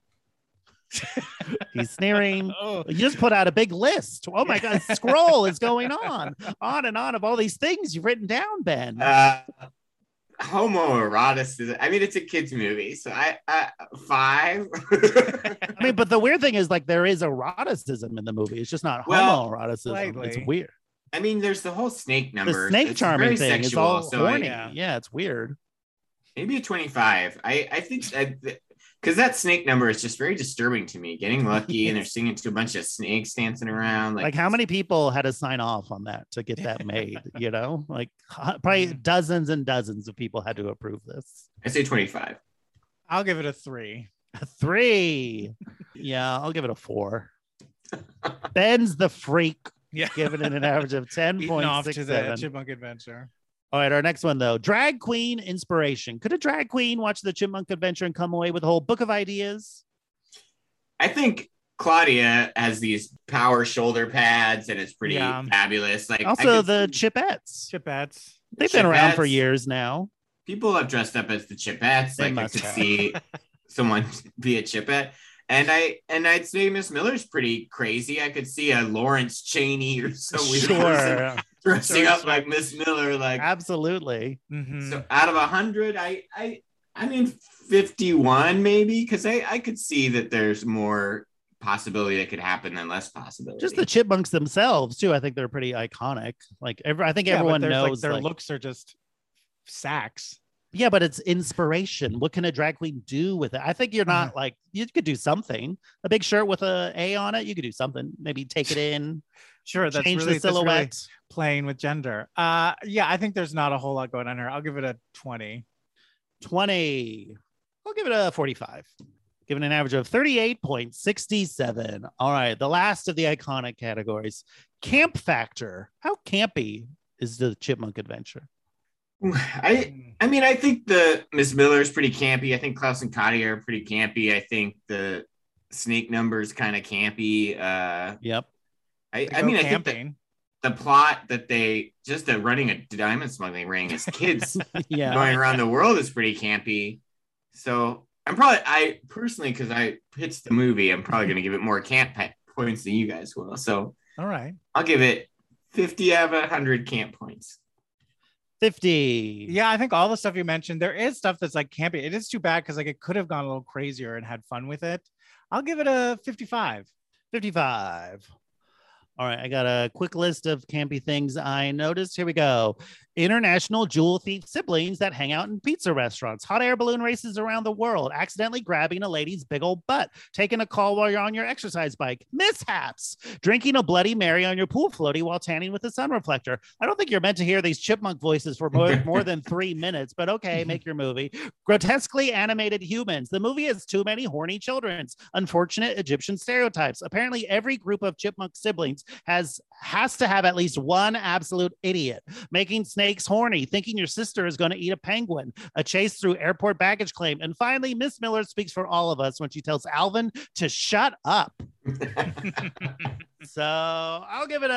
He's sneering. Oh, You just put out a big list. Oh my God, scroll is going on, on and on of all these things you've written down, Ben. Uh, homoeroticism. I mean, it's a kids' movie, so I, I five. I mean, but the weird thing is, like, there is eroticism in the movie. It's just not Well, homoeroticism. slightly. It's weird. I mean, there's the whole snake number. The snake It's charming very thing is sexual, all so I- horny. yeah. yeah, it's weird. maybe a twenty-five. I I think because that snake number is just very disturbing to me. Getting lucky and they're singing to a bunch of snakes dancing around. Like, Like, how many people had to sign off on that to get that made? You know, like hu- probably dozens and dozens of people had to approve this. I say twenty-five. I'll give it a three. A three. Yeah, I'll give it a four. Ben's the freak, Yeah, giving it an average of ten Eaten point off six to the seven. Chipmunk Adventure. All right, our next one though, drag queen inspiration. Could a drag queen watch the Chipmunk Adventure and come away with a whole book of ideas? I think Claudia has these power shoulder pads and it's pretty Yeah. fabulous. Like I Also, could the see- Chipettes. Chipettes. They've been around for Chipettes. years now. people have dressed up as the Chipettes. They Like I must could have. see someone be a Chipette. And I and I'd say Miss Miller's pretty crazy. I could see a Lawrence Cheney or some weird person Sure, dressing Sure, up sure. like Miss Miller. Like absolutely. Mhm. so, out of a hundred, I I I mean fifty-one maybe because I I could see that there's more possibility that could happen than less possibility. Just the chipmunks themselves too. I think they're pretty iconic. Like every, I think Yeah, but everyone there's, knows like, their like- looks are just sacks. Yeah, but it's inspiration. What can a drag queen do with it? I think you're not like, you could do something. A big shirt with a A on it, you could do something. Maybe take it in. Sure, that's change really, the that's really silhouette. playing with gender. Uh, yeah, I think there's not a whole lot going on here. I'll give it a twenty. twenty. I'll give it a forty-five. Give it an average of thirty-eight point six seven. All right, the last of the iconic categories. Camp factor. How campy is the Chipmunk Adventure? I I mean, I think the Miss Miller is pretty campy. I think Klaus and Katia are pretty campy. I think the snake number is kind of campy. Uh, yep. I, They I go mean, I think camping. the, the plot that they just the running a diamond smuggling ring as kids Yeah. going around the world is pretty campy. So I'm probably I personally because I pitched the movie, I'm probably going to give it more camp pa- points than you guys will. So All right. I'll give it fifty out of one hundred camp points. fifty. Yeah, I think all the stuff you mentioned, there is stuff that's like campy. It is too bad because like it could have gone a little crazier and had fun with it. I'll give it a fifty-five. fifty-five. All right, I got a quick list of campy things I noticed. Here we go. International jewel thief siblings that hang out in pizza restaurants, hot air balloon races around the world, accidentally grabbing a lady's big old butt, taking a call while you're on your exercise bike, mishaps, drinking a Bloody Mary on your pool floaty while tanning with a sun reflector. I don't think you're meant to hear these chipmunk voices for more, more than three minutes, but okay, make your movie. Grotesquely animated humans. The movie has too many horny children's. Unfortunate Egyptian stereotypes. Apparently, every group of chipmunk siblings has has to have at least one absolute idiot. Making snakes horny, thinking your sister is going to eat a penguin, a chase through airport baggage claim, and finally, Miss Miller speaks for all of us when she tells Alvin to shut up. So I'll give it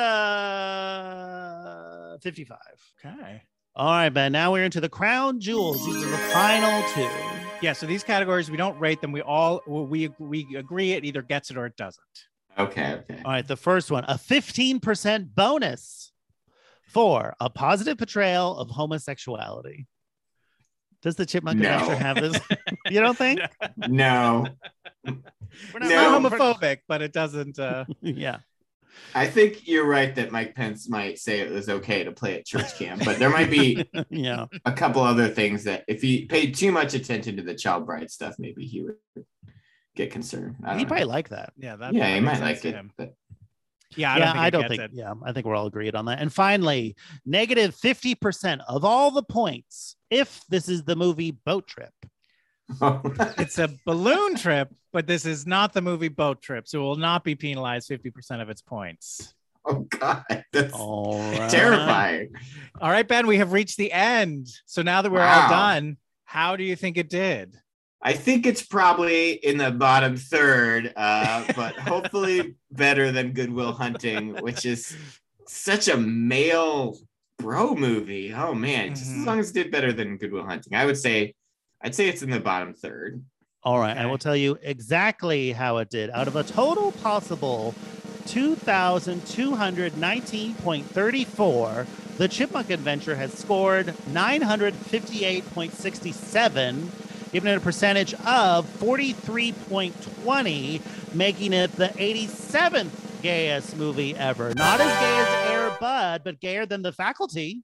a fifty-five. Okay. All right, Ben. Now we're into the crown jewels. These are the final two. Yeah, so these categories, we don't rate them. We all, we, we agree it either gets it or it doesn't. Okay, okay. All right, the first one, a fifteen percent bonus for a positive portrayal of homosexuality. Does the Chipmunk No. Adventure have this? You don't think? No. We're It's No. not homophobic, but it doesn't. Uh... Yeah. I think you're right that Mike Pence might say it was okay to play at church camp, but there might be Yeah. a couple other things that if he paid too much attention to the child bride stuff, maybe he would get concerned. I don't He know. probably like that. Yeah, that yeah, he makes might sense like to it. him. But Yeah, I yeah, don't think, I it don't gets think. it. Yeah, I think we're all agreed on that. And finally, negative fifty percent of all the points if this is the movie Boat Trip. It's a balloon trip, but this is not the movie Boat Trip, so it will not be penalized fifty percent of its points. oh God, that's All right. terrifying. All right, Ben, we have reached the end. So now that we're Wow. all done, how do you think it did? I think it's probably in the bottom third, uh, but hopefully better than Good Will Hunting, which is such a male bro movie. Oh man, just Mhm. as long as it did better than Good Will Hunting, I would say, I'd say it's in the bottom third. All right, I Okay. will tell you exactly how it did. Out of a total possible two thousand two hundred nineteen point three four, the Chipmunk Adventure has scored nine hundred fifty-eight point six seven, giving it a percentage of forty-three point two zero, making it the eighty-seventh gayest movie ever. Not as gay as Air Bud, but gayer than The Faculty.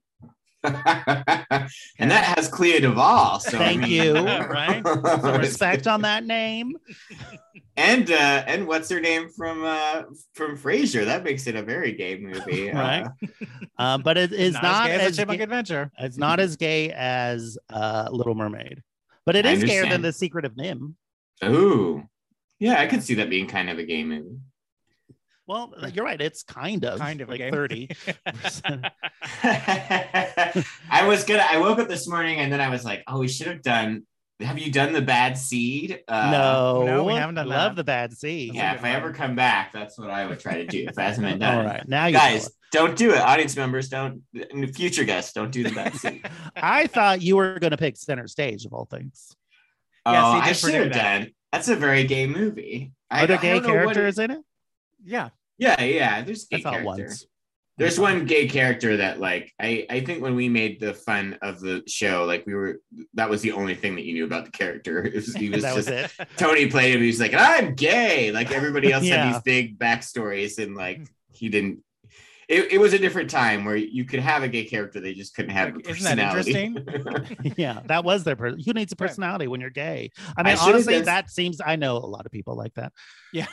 And that has Clea Duvall. So I Thank mean- you. Right? Some respect on that name. and uh, and what's her name from uh, from Frasier? That makes it a very gay movie. Right. Uh, Um, but it is not, not, as gay as, as a Chipmunk gay- Adventure. it's not as gay as uh, Little Mermaid, but it I is gayer than understand. The Secret of Nim. ooh, yeah, I could see that being kind of a gay movie. Well, you're right. It's kind of Kind of a like gay thirty. I was gonna. I woke up this morning and then I was like, "Oh, we should have done. Have you done the Bad Seed?" Uh, no, no, we haven't done Love that. the Bad Seed. Yeah, good if I one. ever come back, that's what I would try to do. If it hasn't been done. All right, now you guys, know don't do it. Audience members, don't. Future guests, don't do the Bad Seed. it. I thought you were going to pick Center Stage of all things. Oh, Yes, he I did should predict have that. done. That's a very gay movie. I Are there I gay don't know what it- characters in it? Yeah. Yeah, yeah. There's gay I thought character. once. There's one gay character that like I, I think when we made the fun of the show, like we were that was the only thing that you knew about the character. It was, he was That just was it. Tony played him. He was like, I'm gay. Like everybody else Yeah. had these big backstories, and like he didn't. It, it was a different time where you could have a gay character, they just couldn't have. Like, isn't that personality. Yeah, that was their person. Who needs a personality when you're gay? I I mean, should've honestly, done- that seems. I know a lot of people like that. Yeah.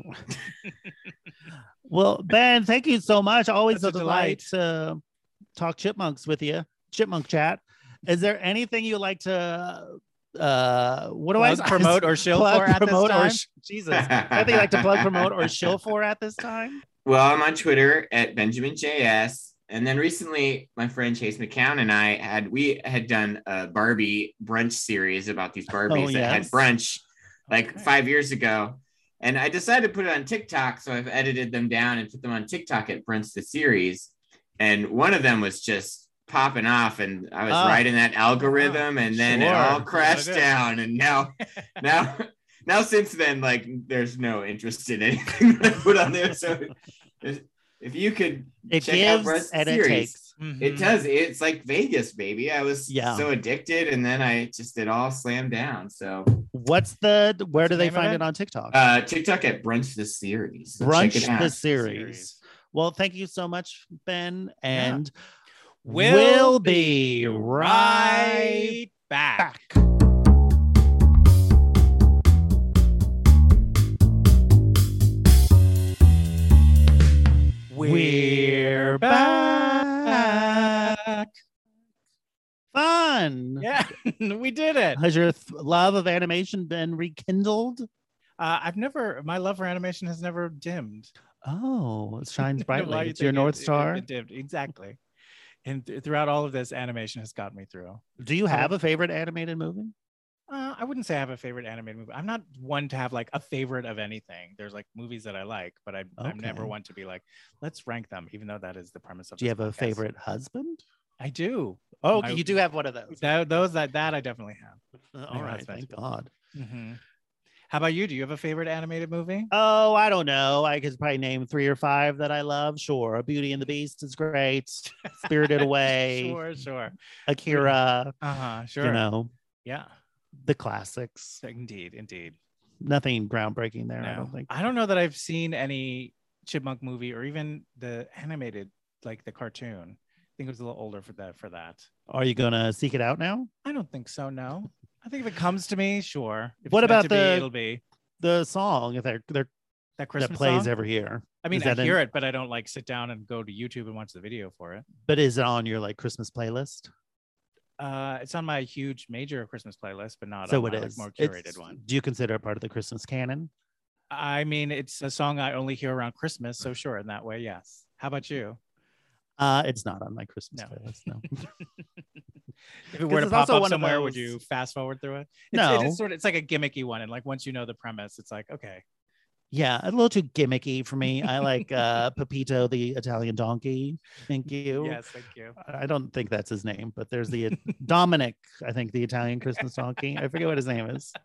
Well, Ben, thank you so much. Always That's a a delight to talk chipmunks with you. Chipmunk chat. Is there anything you like to? Uh, what do Plug, I promote, or shill plug, for at this promote, or time? sh- Jesus? Anything you like to plug, promote, or shill for at this time? Well, I'm on Twitter at Benjamin J S. And then recently, my friend Chase McCown and I had we had done a Barbie brunch series about these Barbies Oh, that had yes. brunch like Okay. five years ago. And I decided to put it on TikTok. So I've edited them down and put them on TikTok at Brunch the Series. And one of them was just popping off, and I was Oh. riding that algorithm, and then it Sure. all crashed Gotta do it. down. And now, now, now since then, like there's no interest in anything that I put on there. So if you could It check out gives Brunch the and it Series. takes. Mhm. It does. It's like Vegas, baby. I was Yeah. so addicted, and then I just it all slammed down. So What's the? Where What's do the they name of find it? it on TikTok? uh TikTok at Brunch the Series. So check Brunch it out. the series. Series. Well, thank you so much, Ben, and We'll we'll be right right back. back. We're back. Fun. Yeah, we did it. Has your th- love of animation been rekindled? Uh, I've never, my love for animation has never dimmed. Oh, it shines Why brightly. you It's your think North it- it- Star. it dimmed. Exactly. And th- throughout all of this, animation has got me through. Do you have a favorite animated movie? Uh, I wouldn't say I have a favorite animated movie. I'm not one to have like a favorite of anything. There's like movies that I like, but I, I'm never Okay. one to be like, let's rank them, even though that is the premise of Do you this have a podcast. favorite husband? I do. Oh, My- you do have one of those. That, those that that I definitely have. All right, husband. thank God. Mm-hmm. How about you? Do you have a favorite animated movie? Oh, I don't know. I could probably name three or five that I love. Sure, Beauty and the Beast is great. Spirited Away, Sure, sure. Akira. Uh huh. Sure. You know, Yeah. the classics. Indeed. Indeed. Nothing groundbreaking there. I No. don't think. I don't know that I've seen any Chipmunk movie or even the animated, like the cartoon. I think it was a little older for that. For that, Are you gonna seek it out now? I don't think so. No, I think if it comes to me, sure. If What it's meant about to be, the- it'll be The song, if they're, they're that Christmas that plays song? every year. I mean, Is I that hear in- it, but I don't like sit down and go to YouTube and watch the video for it. But is it on your like Christmas playlist? Uh, it's on my huge major Christmas playlist, but not So on it my, is like, more It's- curated one. Do you consider it part of the Christmas canon? I mean, it's a song I only hear around Christmas, so sure, in that way, yes. How about you? Uh, it's not on my Christmas No. playlist. No. If it were to it's pop also up one of somewhere, would those- you fast forward through it? It's, No. it's sort of, it's like a gimmicky one, and like once you know the premise, it's like okay, Yeah, a little too gimmicky for me. I like uh Pepito the Italian donkey. Thank you. yes, thank you. I I don't think that's his name, but there's the Dominic, I think the Italian Christmas donkey. I forget what his name is.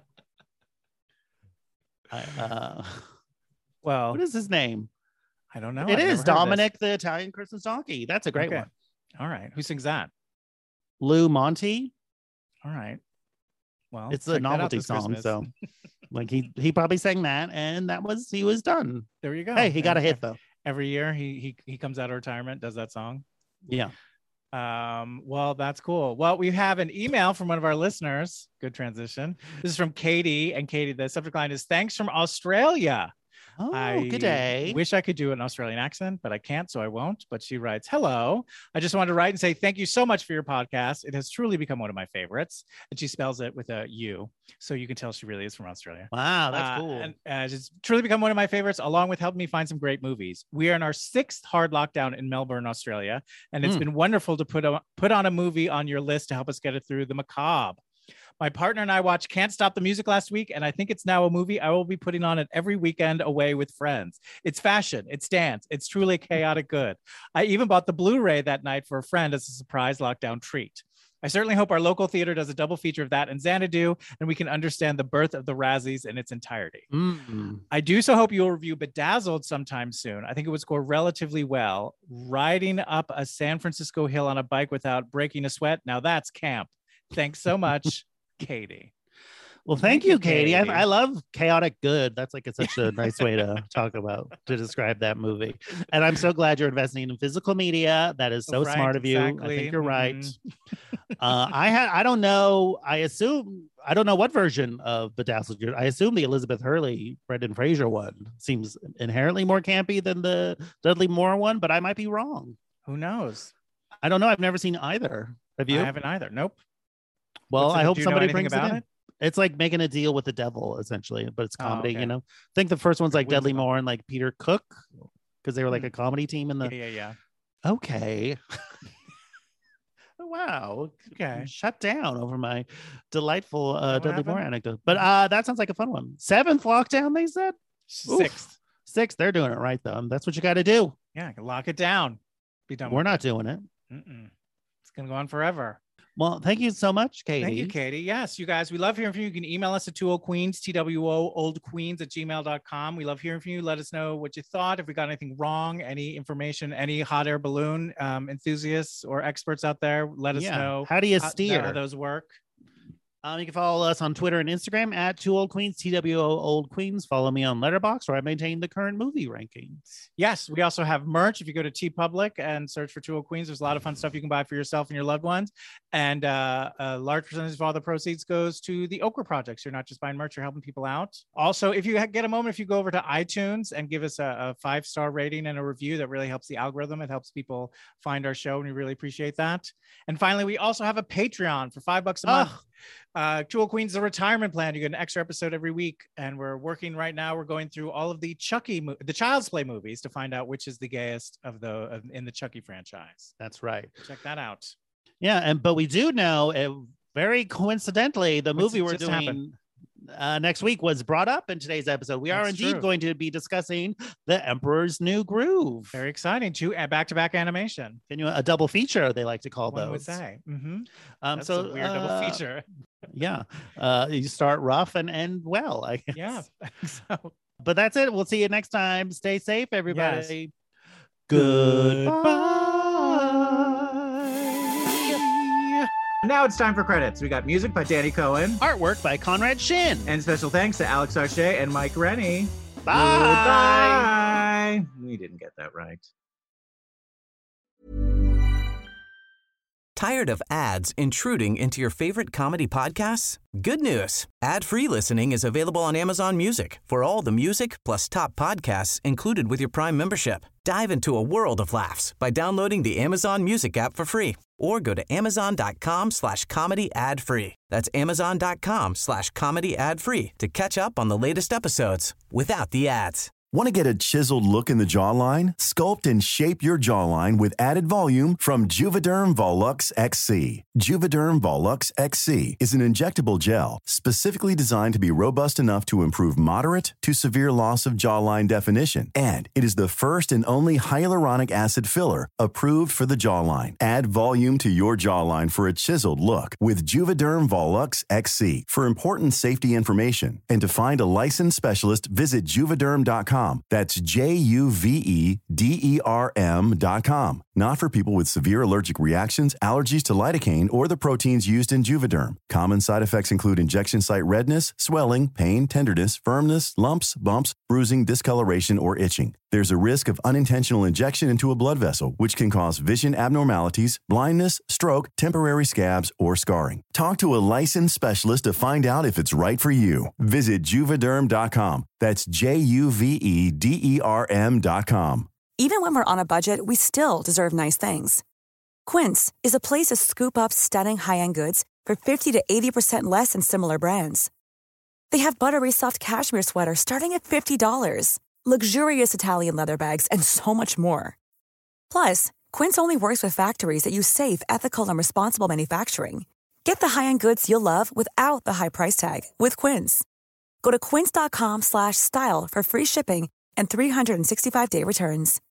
I, uh, Well, what is his name? I don't know. it I've never is heard of this. Dominic the Italian Christmas donkey. That's a great Okay. one. All right, who sings that? Lou Monte. All right. Well, It's a check that out novelty this song, Christmas. so like he he probably sang that, and that was he was done. there you go. Hey, he got a And hit though. every year. He he he comes out of retirement, does that song. Yeah. Um, well, that's cool. Well, we have an email from one of our listeners. Good transition. This is from Katie, and Katie, the subject line is thanks from Australia. Oh, I good day. wish I could do an Australian accent, but I can't, so I won't. But she writes, hello. I just wanted to write and say thank you so much for your podcast. It has truly become one of my favorites. And she spells it with a U. So you can tell she really is from Australia. Wow, that's Uh, cool. And uh, it's truly become one of my favorites, along with helping me find some great movies. We are in our sixth hard lockdown in Melbourne, Australia, and it's Mm. been wonderful to put a, put on a movie on your list to help us get it through the macabre. My partner and I watched Can't Stop the Music last week, and I think it's now a movie I will be putting on it every weekend away with friends. It's fashion, it's dance, it's truly chaotic good. I even bought the Blu-ray that night for a friend as a surprise lockdown treat. I certainly hope our local theater does a double feature of that and Xanadu, and we can understand the birth of the Razzies in its entirety. Mm. I do so hope you'll review Bedazzled sometime soon. I think it would score relatively well. Riding up a San Francisco hill on a bike without breaking a sweat. Now that's camp. Thanks so much, Katie. Well, thank, thank you, Katie. Katie. I, I love chaotic good. That's like a, such a nice way to talk about, to describe that movie. And I'm so glad you're investing in physical media. That is so right, smart of you. exactly. I think you're right. Mm-hmm. uh, I had, I don't know. I assume, I don't know what version of Bedazzled you're. I assume the Elizabeth Hurley, Brendan Fraser one seems inherently more campy than the Dudley Moore one, but I might be wrong. Who knows? I don't know. I've never seen either. Have you? I haven't either. Nope. Well, What's I it, hope do you know somebody anything brings about it in. it? It's like making a deal with the devil, essentially, but it's Oh, comedy, okay. you know? I think the first one's like Dudley Whimsical. Moore and like Peter Cook, because they were like Hmm. a comedy team in the. Yeah, yeah, yeah. Okay. Wow. Okay. Shut down over my delightful uh, What Dudley Moore happened? anecdote. But uh, that sounds like a fun one. Seventh lockdown, they said? Oof. Sixth. Six. They're doing it right, though. That's what you got to do. Yeah, lock it down. Be done. We're with not it. doing it. Mm-mm. It's gonna go on forever. Well, thank you so much, Katie. Thank you, Katie. Yes, you guys, we love hearing from you. You can email us at two old queens, T W O old queens at gmail dot com. We love hearing from you. Let us know what you thought. If we got anything wrong, any information, any hot air balloon um, enthusiasts or experts out there, let us Yeah. know. How do you how- steer? how those work. Um, you can follow us on Twitter and Instagram at Two Old Queens, T W O Old Queens. Follow me on Letterboxd, where I maintain the current movie rankings. Yes, we also have merch. If you go to TeePublic and search for Two Old Queens, there's a lot of fun stuff you can buy for yourself and your loved ones. And uh, a large percentage of all the proceeds goes to the Okra Project. So you're not just buying merch, you're helping people out. Also, if you ha- get a moment, if you go over to iTunes and give us a, a five-star rating and a review, that really helps the algorithm. It helps people find our show, and we really appreciate that. And finally, we also have a Patreon for five bucks a month. Oh. Uh, Two Old Queens is a retirement plan. You get an extra episode every week, and we're working right now. We're going through all of the Chucky, mo- the Child's Play movies to find out which is the gayest of the of, in the Chucky franchise. That's right. Check that out. Yeah, and but we do know, uh, very coincidentally, the What's movie we're just doing happened? uh, next week was brought up in today's episode. We are That's indeed true. going to be discussing The Emperor's New Groove. Very exciting. Two uh, back-to-back animation. Can you a double feature? They like to call One those. would say. Mm-hmm. Um, That's so a weird uh, double feature. Yeah, uh, you start rough and end well, I guess. Yeah. so, But that's it. We'll see you next time. Stay safe, everybody. Goodbye. now it's time for credits. We got music by Danny Cohen, Artwork by Conrad Shin. and special thanks to Alex Arche and Mike Rennie. Bye. Goodbye. We didn't get that right. Tired of ads intruding into your favorite comedy podcasts? Good news. Ad-free listening is available on Amazon Music for all the music plus top podcasts included with your Prime membership. Dive into a world of laughs by downloading the Amazon Music app for free or go to amazon.com slash comedy ad free. That's amazon.com slash comedy ad free to catch up on the latest episodes without the ads. Want to get a chiseled look in the jawline? Sculpt and shape your jawline with added volume from Juvederm Volux X C. Juvederm Volux X C is an injectable gel specifically designed to be robust enough to improve moderate to severe loss of jawline definition. And it is the first and only hyaluronic acid filler approved for the jawline. Add volume to your jawline for a chiseled look with Juvederm Volux X C. For important safety information and to find a licensed specialist, visit juvederm dot com. That's J U V E D E R M dot com. Not for people with severe allergic reactions, allergies to lidocaine, or the proteins used in Juvederm. Common side effects include injection site redness, swelling, pain, tenderness, firmness, lumps, bumps, bruising, discoloration, or itching. There's a risk of unintentional injection into a blood vessel, which can cause vision abnormalities, blindness, stroke, temporary scabs, or scarring. Talk to a licensed specialist to find out if it's right for you. Visit juvederm dot com. That's J U V E D E R M dot com. Even when we're on a budget, we still deserve nice things. Quince is a place to scoop up stunning high-end goods for fifty to eighty percent less than similar brands. They have buttery soft cashmere sweaters starting at fifty dollars, luxurious Italian leather bags, and so much more. Plus, Quince only works with factories that use safe, ethical, and responsible manufacturing. Get the high-end goods you'll love without the high price tag with Quince. Go to quince dot com slash style for free shipping and three sixty-five day returns.